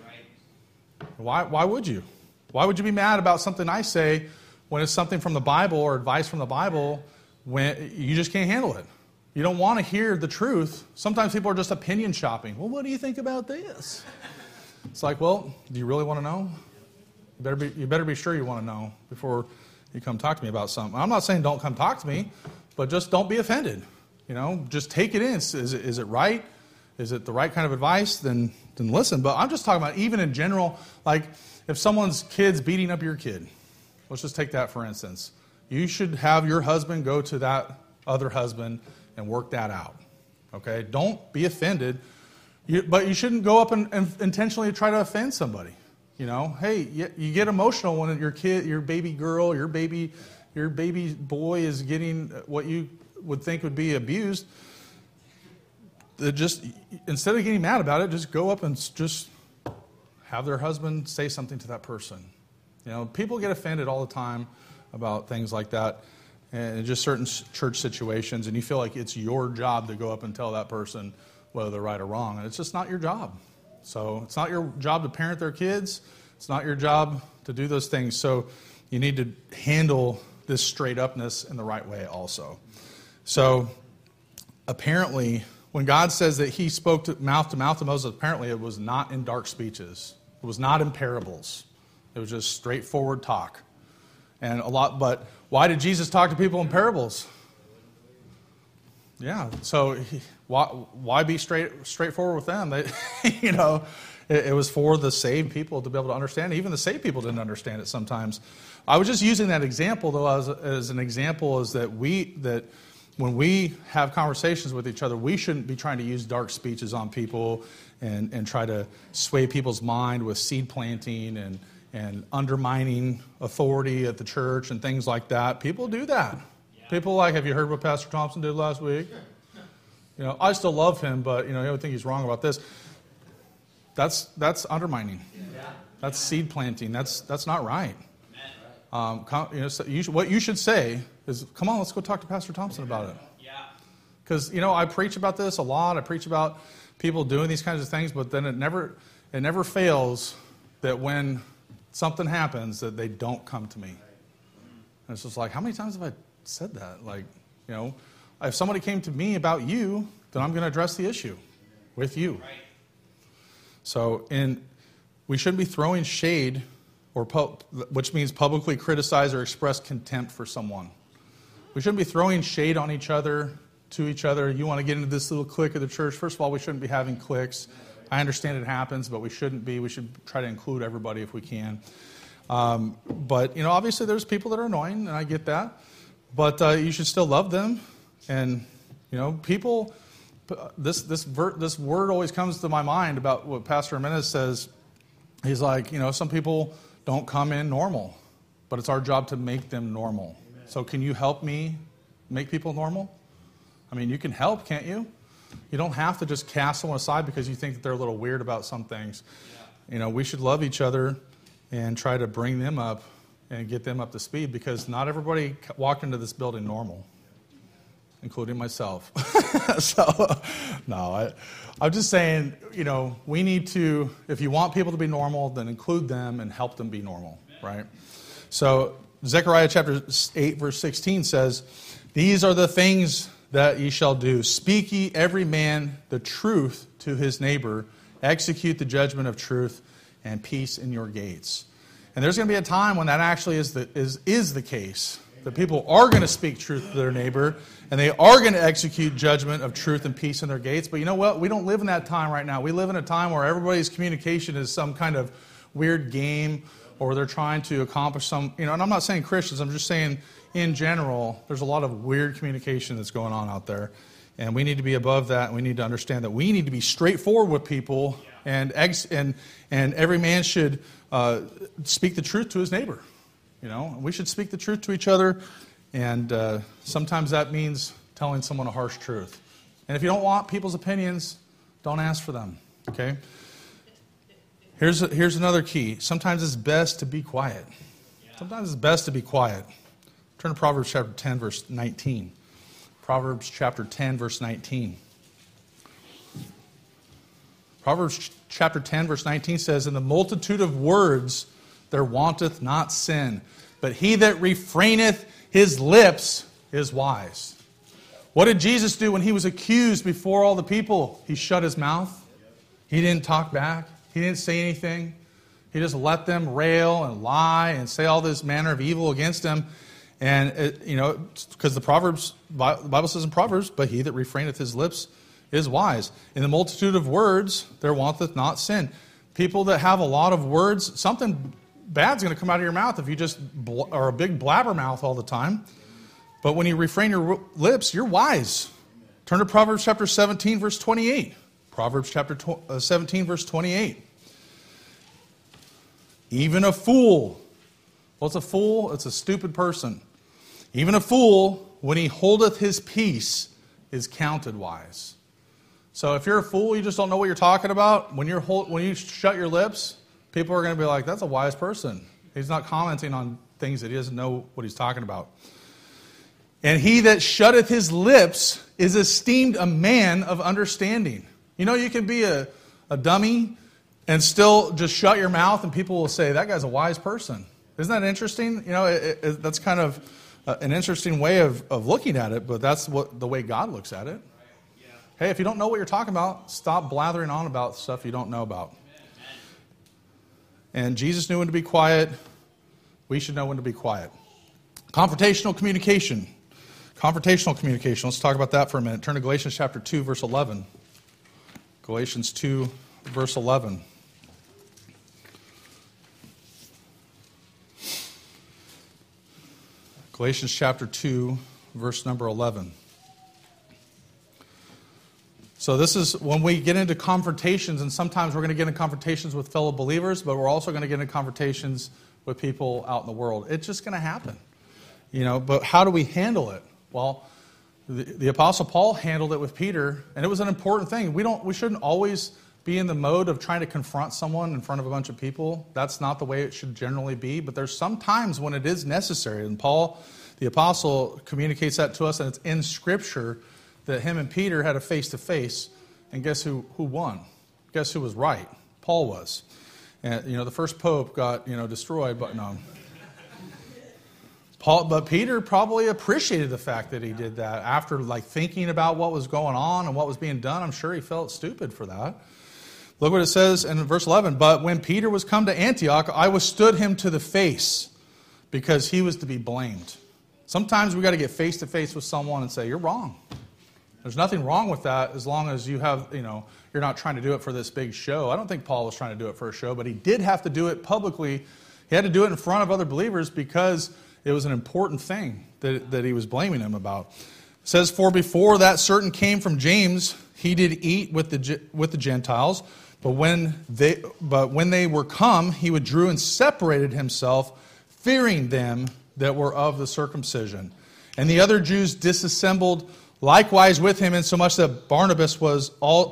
Why would you? Why would you be mad about something I say when it's something from the Bible or advice from the Bible when you just can't handle it? You don't want to hear the truth. Sometimes people are just opinion shopping. Well, what do you think about this? It's like, well, do you really want to know? You better be sure you want to know before you come talk to me about something. I'm not saying don't come talk to me, but just don't be offended. Just take it in. Is it right? Is it the right kind of advice? Then listen. But I'm just talking about even in general, like if someone's kid's beating up your kid, let's just take that for instance. You should have your husband go to that other husband and work that out. Okay? Don't be offended. But you shouldn't go up and intentionally try to offend somebody. Hey, you get emotional when your kid, your baby girl, your baby boy is getting what you would think would be abused. Just instead of getting mad about it, just go up and just have their husband say something to that person. People get offended all the time about things like that, and just certain church situations, and you feel like it's your job to go up and tell that person whether they're right or wrong, and it's just not your job. So it's not your job to parent their kids. It's not your job to do those things. So you need to handle this straight upness in the right way also. So apparently, when God says that he spoke to mouth to Moses, apparently it was not in dark speeches. It was not in parables. It was just straightforward talk. But why did Jesus talk to people in parables? Yeah, so why be straightforward with them? It was for the saved people to be able to understand. Even the saved people didn't understand it sometimes. I was just using that example, though, as an example, is that when we have conversations with each other, we shouldn't be trying to use dark speeches on people and try to sway people's mind with seed planting and undermining authority at the church and things like that. People do that. People have you heard what Pastor Thompson did last week? I still love him, but I don't think he's wrong about this. That's undermining. That's seed planting. That's not right. What you should say is, come on, let's go talk to Pastor Thompson about it. Because I preach about this a lot. I preach about people doing these kinds of things, but then it never fails that when something happens that they don't come to me. And it's just like, how many times have I said that? If somebody came to me about you, then I'm going to address the issue with you. Right. So, we shouldn't be throwing shade, which means publicly criticize or express contempt for someone. We shouldn't be throwing shade on each other, to each other. You want to get into this little clique of the church. First of all, we shouldn't be having cliques. I understand it happens, but we shouldn't be. We should try to include everybody if we can. But, obviously there's people that are annoying, and I get that. But you should still love them. And, people, this word always comes to my mind about what Pastor Jimenez says. He's like, some people don't come in normal, but it's our job to make them normal. Amen. So can you help me make people normal? I mean, you can help, can't you? You don't have to just cast someone aside because you think that they're a little weird about some things. Yeah. We should love each other and try to bring them up and get them up to speed, because not everybody walked into this building normal, including myself. I'm just saying, we need to, if you want people to be normal, then include them and help them be normal, right? So Zechariah chapter 8, verse 16 says, "These are the things that ye shall do. Speak ye every man the truth to his neighbor. Execute the judgment of truth, and peace in your gates." And there's going to be a time when that actually is the case. That people are going to speak truth to their neighbor, and they are going to execute judgment of truth and peace in their gates. But you know what? We don't live in that time right now. We live in a time where everybody's communication is some kind of weird game, or they're trying to accomplish some, and I'm not saying Christians, I'm just saying in general, there's a lot of weird communication that's going on out there. And we need to be above that, and we need to understand that we need to be straightforward with people, and every man should speak the truth to his neighbor. We should speak the truth to each other, and sometimes that means telling someone a harsh truth. And if you don't want people's opinions, don't ask for them, okay? Here's another key. Sometimes it's best to be quiet. Sometimes it's best to be quiet. Turn to Proverbs chapter 10, verse 19. Proverbs chapter 10, verse 19. Proverbs chapter 10, verse 19 says, "In the multitude of words there wanteth not sin, but he that refraineth his lips is wise." What did Jesus do when he was accused before all the people? He shut his mouth. He didn't talk back. He didn't say anything. He just let them rail and lie and say all this manner of evil against him. And, because the Bible says in Proverbs, "But he that refraineth his lips is wise. In the multitude of words there wanteth not sin." People that have a lot of words, something bad's going to come out of your mouth if you just are a big blabbermouth all the time. But when you refrain your lips, you're wise. Turn to Proverbs chapter 17, verse 28. Proverbs chapter 17, verse 28. "Even a fool." What's a fool? It's a stupid person. "Even a fool, when he holdeth his peace, is counted wise." So if you're a fool, you just don't know what you're talking about. When you shut your lips, people are going to be like, "That's a wise person. He's not commenting on things that he doesn't know what he's talking about." "And he that shutteth his lips is esteemed a man of understanding." You know, you can be a dummy and still just shut your mouth, and people will say, "That guy's a wise person." Isn't that interesting? You know, that's kind of an interesting way of looking at it, but that's the way God looks at it. Hey, if you don't know what you're talking about, stop blathering on about stuff you don't know about. And Jesus knew when to be quiet. We should know when to be quiet. Confrontational communication. Confrontational communication. Let's talk about that for a minute. Turn to Galatians chapter 2, verse 11. Galatians 2, verse 11. Galatians chapter 2, verse number 11. So this is when we get into confrontations, and sometimes we're going to get into confrontations with fellow believers, but we're also going to get into confrontations with people out in the world. It's just going to happen. But how do we handle it? Well, the Apostle Paul handled it with Peter, and it was an important thing. We shouldn't always be in the mode of trying to confront someone in front of a bunch of people. That's not the way it should generally be, but there's some times when it is necessary. And Paul, the Apostle, communicates that to us, and it's in Scripture that him and Peter had a face-to-face, and guess who won? Guess who was right? Paul was. And, the first pope got, destroyed, but no. But Peter probably appreciated the fact that he did that. After thinking about what was going on and what was being done, I'm sure he felt stupid for that. Look what it says in verse 11. "But when Peter was come to Antioch, I withstood him to the face, because he was to be blamed." Sometimes we got to get face-to-face with someone and say, "You're wrong." There's nothing wrong with that as long as you have, you're not trying to do it for this big show. I don't think Paul was trying to do it for a show, but he did have to do it publicly. He had to do it in front of other believers because it was an important thing that he was blaming him about. It says, "For before that certain came from James, he did eat with the Gentiles, but when they were come, he withdrew and separated himself, fearing them that were of the circumcision. And the other Jews disassembled likewise with him, insomuch that Barnabas was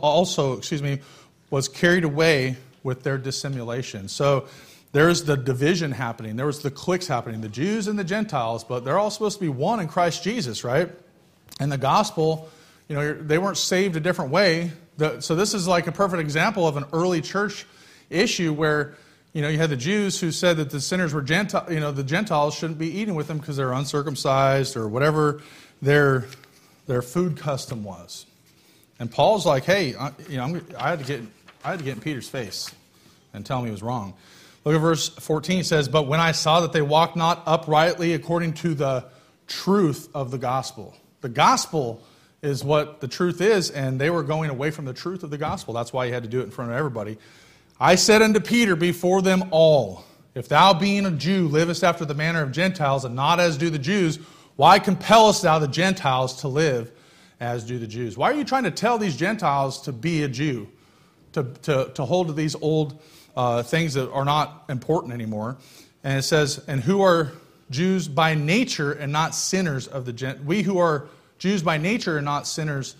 carried away with their dissimulation." So there's the division happening. There was the cliques happening, the Jews and the Gentiles, but they're all supposed to be one in Christ Jesus, right? And the gospel, they weren't saved a different way. So this is like a perfect example of an early church issue where, you had the Jews who said that the sinners were the Gentiles shouldn't be eating with them because they're uncircumcised or whatever their food custom was. And Paul's like, "Hey, I had to get in Peter's face and tell him he was wrong." Look at verse 14. It says, "But when I saw that they walked not uprightly according to the truth of the gospel." The gospel is what the truth is, and they were going away from the truth of the gospel. That's why he had to do it in front of everybody. "I said unto Peter before them all, If thou being a Jew livest after the manner of Gentiles, and not as do the Jews, why compellest thou the Gentiles to live as do the Jews?" Why are you trying to tell these Gentiles to be a Jew, to hold to these old things that are not important anymore? And it says, "And who are Jews by nature and not sinners of the we who are Jews by nature and not sinners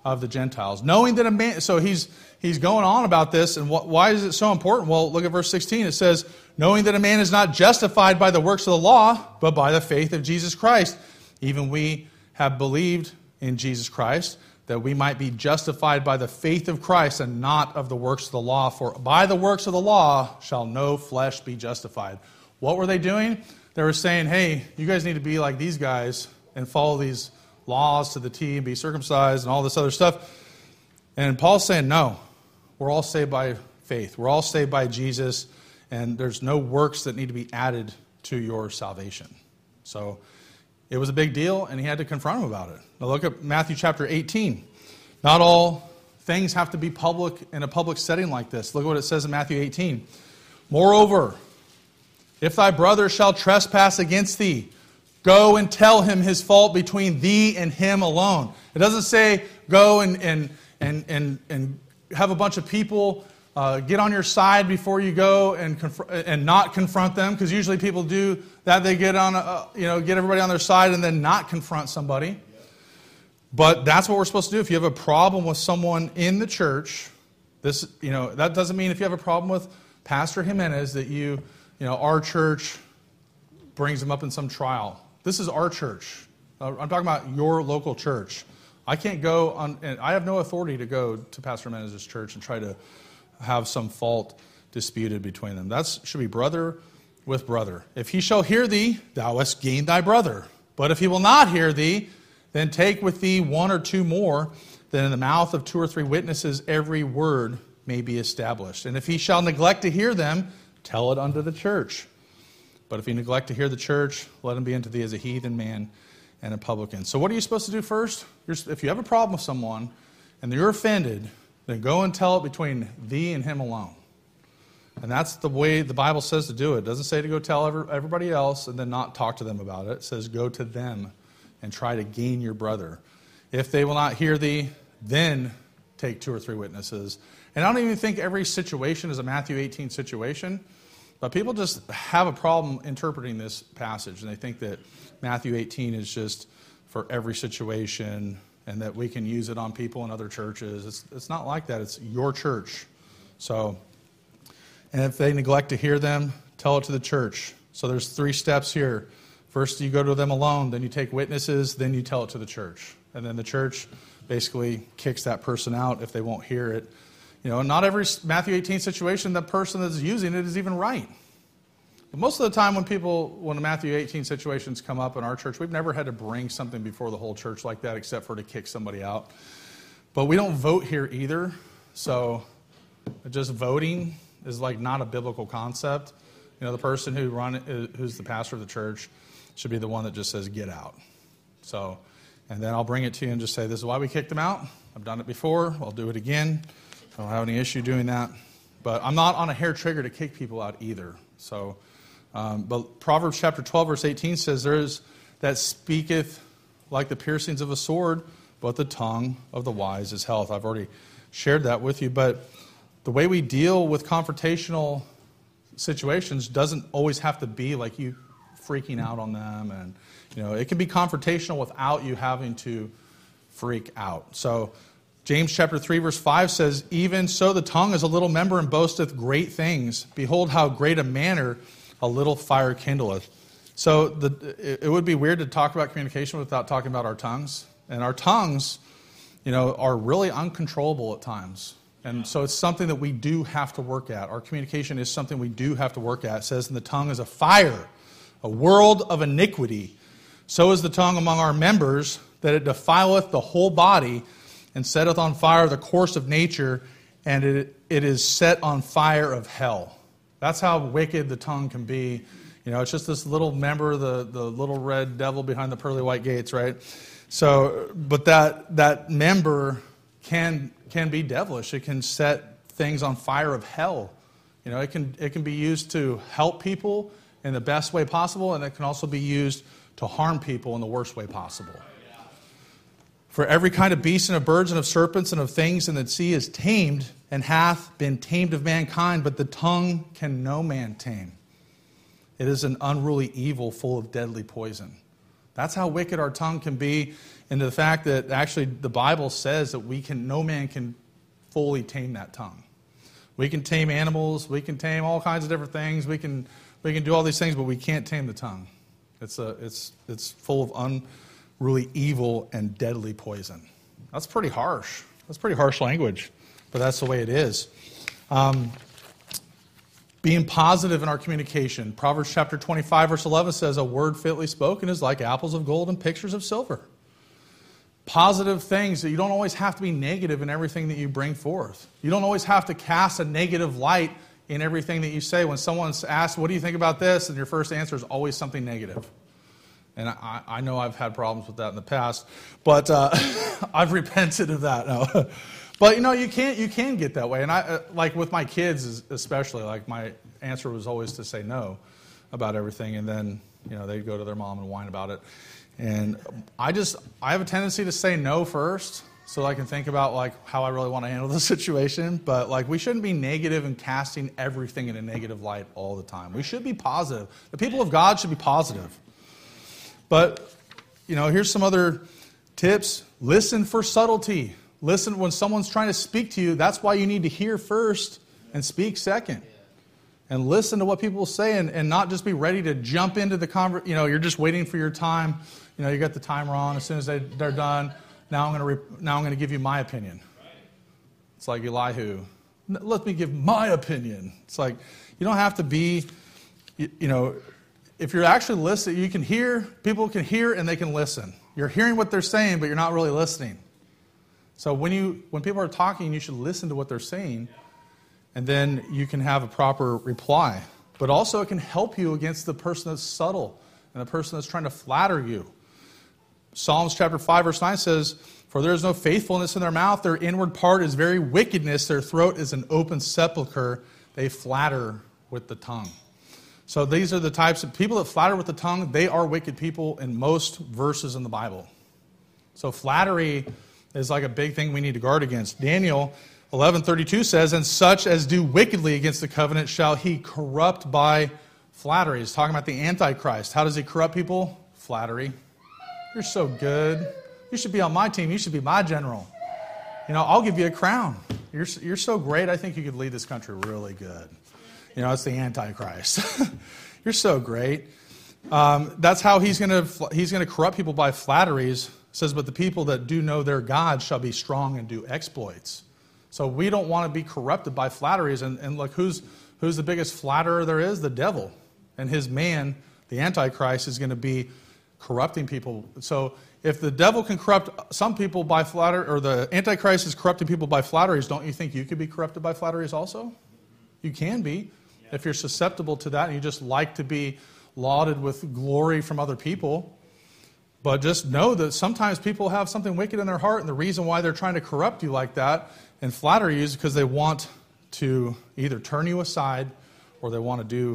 of the Gentiles. Knowing that a man, so he's going on about this, and why is it so important? Well, look at verse 16. It says, knowing that a man is not justified by the works of the law, but by the faith of Jesus Christ. Even we have believed in Jesus Christ, that we might be justified by the faith of Christ and not of the works of the law. For by the works of the law shall no flesh be justified. What were they doing? They were saying, hey, you guys need to be like these guys and follow these laws to the T and be circumcised and all this other stuff. And Paul's saying, no, we're all saved by faith. We're all saved by Jesus, and there's no works that need to be added to your salvation. So it was a big deal, and he had to confront him about it. Now look at Matthew chapter 18. Not all things have to be public in a public setting like this. Look at what it says in Matthew 18. Moreover, if thy brother shall trespass against thee, go and tell him his fault between thee and him alone. It doesn't say go and have a bunch of people get on your side before you go and not confront them, because usually people do that. They get on get everybody on their side and then not confront somebody. But that's what we're supposed to do. If you have a problem with someone in the church, that doesn't mean if you have a problem with Pastor Jimenez that our church brings him up in some trial. This is our church. I'm talking about your local church. I can't go on, and I have no authority to go to Pastor Jimenez's church and try to have some fault disputed between them. That should be brother with brother. If he shall hear thee, thou hast gained thy brother. But if he will not hear thee, then take with thee one or two more, that in the mouth of two or three witnesses every word may be established. And if he shall neglect to hear them, tell it unto the church. But if he neglect to hear the church, let him be unto thee as a heathen man and a publican. So what are you supposed to do first? If you have a problem with someone and you're offended, then go and tell it between thee and him alone. And that's the way the Bible says to do it. It doesn't say to go tell everybody else and then not talk to them about it. It says go to them and try to gain your brother. If they will not hear thee, then take two or three witnesses. And I don't even think every situation is a Matthew 18 situation. But people just have a problem interpreting this passage, and they think that Matthew 18 is just for every situation and that we can use it on people in other churches. It's not like that. It's your church. So, and if they neglect to hear them, tell it to the church. So there's 3 steps here. First, you go to them alone, then you take witnesses, then you tell it to the church. And then the church basically kicks that person out if they won't hear it. Not every Matthew 18 situation, the person that's using it is even right. But most of the time when the Matthew 18 situations come up in our church, we've never had to bring something before the whole church like that except for to kick somebody out. But we don't vote here either. So just voting is like not a biblical concept. The person who's the pastor of the church should be the one that just says, get out. So, and then I'll bring it to you and just say, this is why we kicked them out. I've done it before. I'll do it again. I don't have any issue doing that. But I'm not on a hair trigger to kick people out either. So, but Proverbs chapter 12, verse 18 says, there is that speaketh like the piercings of a sword, but the tongue of the wise is health. I've already shared that with you. But the way we deal with confrontational situations doesn't always have to be like you freaking out on them. And, it can be confrontational without you having to freak out. So, James chapter 3, verse 5 says, even so the tongue is a little member and boasteth great things. Behold how great a manner a little fire kindleth. So it would be weird to talk about communication without talking about our tongues. And our tongues, are really uncontrollable at times. And so it's something that we do have to work at. Our communication is something we do have to work at. It says, and the tongue is a fire, a world of iniquity. So is the tongue among our members, that it defileth the whole body, and setteth on fire the course of nature, and it is set on fire of hell. That's how wicked the tongue can be. It's just this little member, the little red devil behind the pearly white gates, right? So, but that member can be devilish. It can set things on fire of hell. It can be used to help people in the best way possible, and it can also be used to harm people in the worst way possible. For every kind of beast and of birds and of serpents and of things in the sea is tamed and hath been tamed of mankind, but the tongue can no man tame. It is an unruly evil full of deadly poison. That's how wicked our tongue can be, and the fact that actually the Bible says that no man can fully tame that tongue. We can tame animals, we can tame all kinds of different things, we can do all these things, but we can't tame the tongue. It's full of unruly evil and deadly poison. That's pretty harsh. That's pretty harsh language, but that's the way it is. Being positive in our communication. Proverbs chapter 25, verse 11 says, a word fitly spoken is like apples of gold and pictures of silver. Positive things, that you don't always have to be negative in everything that you bring forth. You don't always have to cast a negative light in everything that you say. When someone's asked, what do you think about this? And your first answer is always something negative. And I know I've had problems with that in the past, but I've repented of that. No. But you can get that way. And I like with my kids especially, like my answer was always to say no about everything, and then they'd go to their mom and whine about it. And I have a tendency to say no first, so I can think about like how I really want to handle the situation. But like we shouldn't be negative and casting everything in a negative light all the time. We should be positive. The people of God should be positive. But here's some other tips. Listen for subtlety. Listen when someone's trying to speak to you. That's why you need to hear first and speak second. And listen to what people say and not just be ready to jump into the conversation. You're just waiting for your time. You got the timer on. As soon as they're done, now I'm going to give you my opinion. It's like Elihu. Let me give my opinion. It's like you don't have to be, if you're actually listening, you can hear, people can hear and they can listen. You're hearing what they're saying, but you're not really listening. So when people are talking, you should listen to what they're saying, and then you can have a proper reply. But also it can help you against the person that's subtle and the person that's trying to flatter you. Psalms chapter 5, verse 9 says, for there is no faithfulness in their mouth. Their inward part is very wickedness. Their throat is an open sepulcher. They flatter with the tongue. So these are the types of people that flatter with the tongue. They are wicked people in most verses in the Bible. So flattery is like a big thing we need to guard against. Daniel 11:32 says, and such as do wickedly against the covenant shall he corrupt by flattery. He's talking about the Antichrist. How does he corrupt people? Flattery. You're so good. You should be on my team. You should be my general. I'll give you a crown. You're so great. I think you could lead this country really good. It's the Antichrist. You're so great. That's how he's going to corrupt people by flatteries. It says, but the people that do know their God shall be strong and do exploits. So we don't want to be corrupted by flatteries. And look, who's the biggest flatterer there is? The devil. And his man, the Antichrist, is going to be corrupting people. So if the devil can corrupt some people by flattery, or the Antichrist is corrupting people by flatteries, don't you think you could be corrupted by flatteries also? You can be. If you're susceptible to that and you just like to be lauded with glory from other people. But just know that sometimes people have something wicked in their heart, and the reason why they're trying to corrupt you like that and flatter you is because they want to either turn you aside, or they want to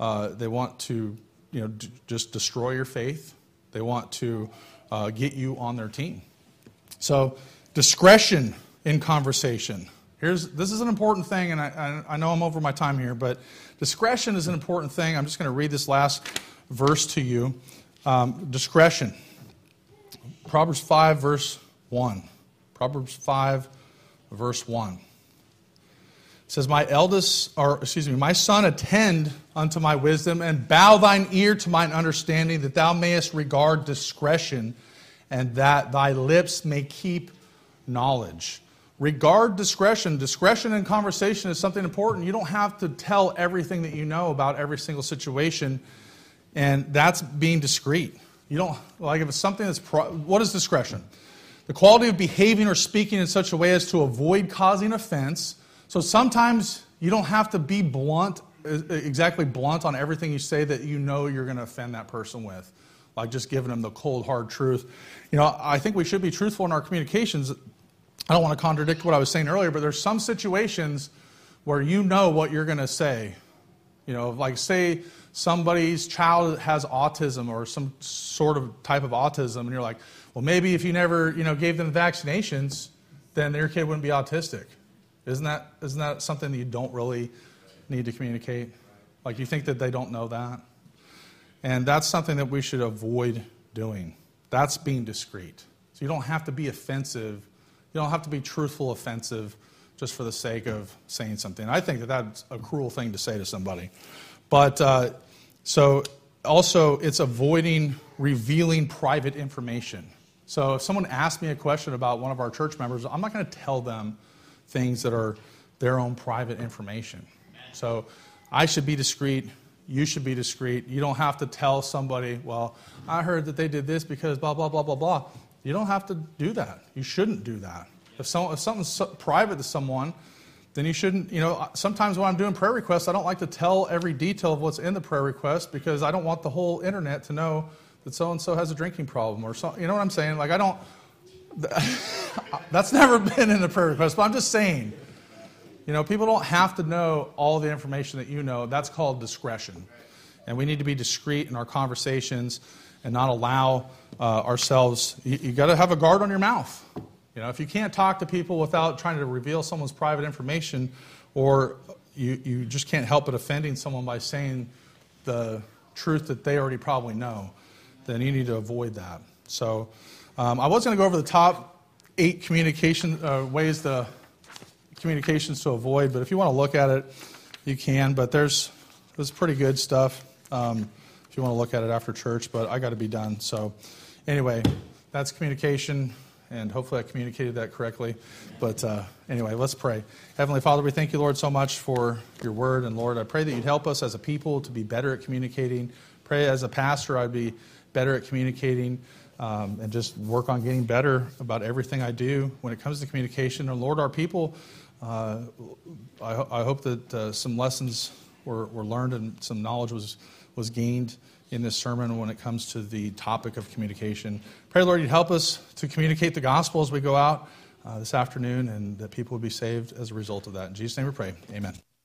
just destroy your faith. They want to get you on their team. So discretion in conversation. This is an important thing, and I know I'm over my time here, but discretion is an important thing. I'm just going to read this last verse to you. Discretion. Proverbs 5, verse 1. Proverbs 5, verse 1. It says, my son, attend unto my wisdom, and bow thine ear to mine understanding, that thou mayest regard discretion, and that thy lips may keep knowledge. Regard discretion. Discretion in conversation is something important. You don't have to tell everything that you know about every single situation, and that's being discreet. You don't, like if it's something that's, what is discretion? The quality of behaving or speaking in such a way as to avoid causing offense. So sometimes you don't have to be exactly blunt on everything you say that you know you're going to offend that person with. Like just giving them the cold, hard truth. I think we should be truthful in our communications. I don't want to contradict what I was saying earlier, but there's some situations where you know what you're going to say. Like say somebody's child has autism or some sort of type of autism, and you're like, well, maybe if you never, gave them vaccinations, then their kid wouldn't be autistic. Isn't that something that you don't really need to communicate? Like you think that they don't know that? And that's something that we should avoid doing. That's being discreet. So you don't have to be offensive. You don't have to be truthful offensive just for the sake of saying something. I think that that's a cruel thing to say to somebody. But so also it's avoiding revealing private information. So if someone asks me a question about one of our church members, I'm not going to tell them things that are their own private information. So I should be discreet. You should be discreet. You don't have to tell somebody, well, I heard that they did this because blah, blah, blah, blah, blah. You don't have to do that. You shouldn't do that. If something's private to someone, then you shouldn't, sometimes when I'm doing prayer requests, I don't like to tell every detail of what's in the prayer request because I don't want the whole internet to know that so-and-so has a drinking problem or something. You know what I'm saying? Like, that's never been in the prayer request, but I'm just saying, people don't have to know all the information that you know. That's called discretion. And we need to be discreet in our conversations and not allow ourselves, you got to have a guard on your mouth. If you can't talk to people without trying to reveal someone's private information, or you just can't help but offending someone by saying the truth that they already probably know, then you need to avoid that. So I was going to go over the top 8 communication communications to avoid, but if you want to look at it, you can. But there's pretty good stuff if you want to look at it after church, but I got to be done. So anyway, that's communication. And hopefully I communicated that correctly. But anyway, let's pray. Heavenly Father, we thank you, Lord, so much for your word. And Lord, I pray that you'd help us as a people to be better at communicating. Pray as a pastor I'd be better at communicating and just work on getting better about everything I do when it comes to communication. And Lord, our people, I hope that some lessons were learned and some knowledge was gained in this sermon when it comes to the topic of communication. Pray, Lord, you'd help us to communicate the gospel as we go out this afternoon, and that people would be saved as a result of that. In Jesus' name we pray. Amen.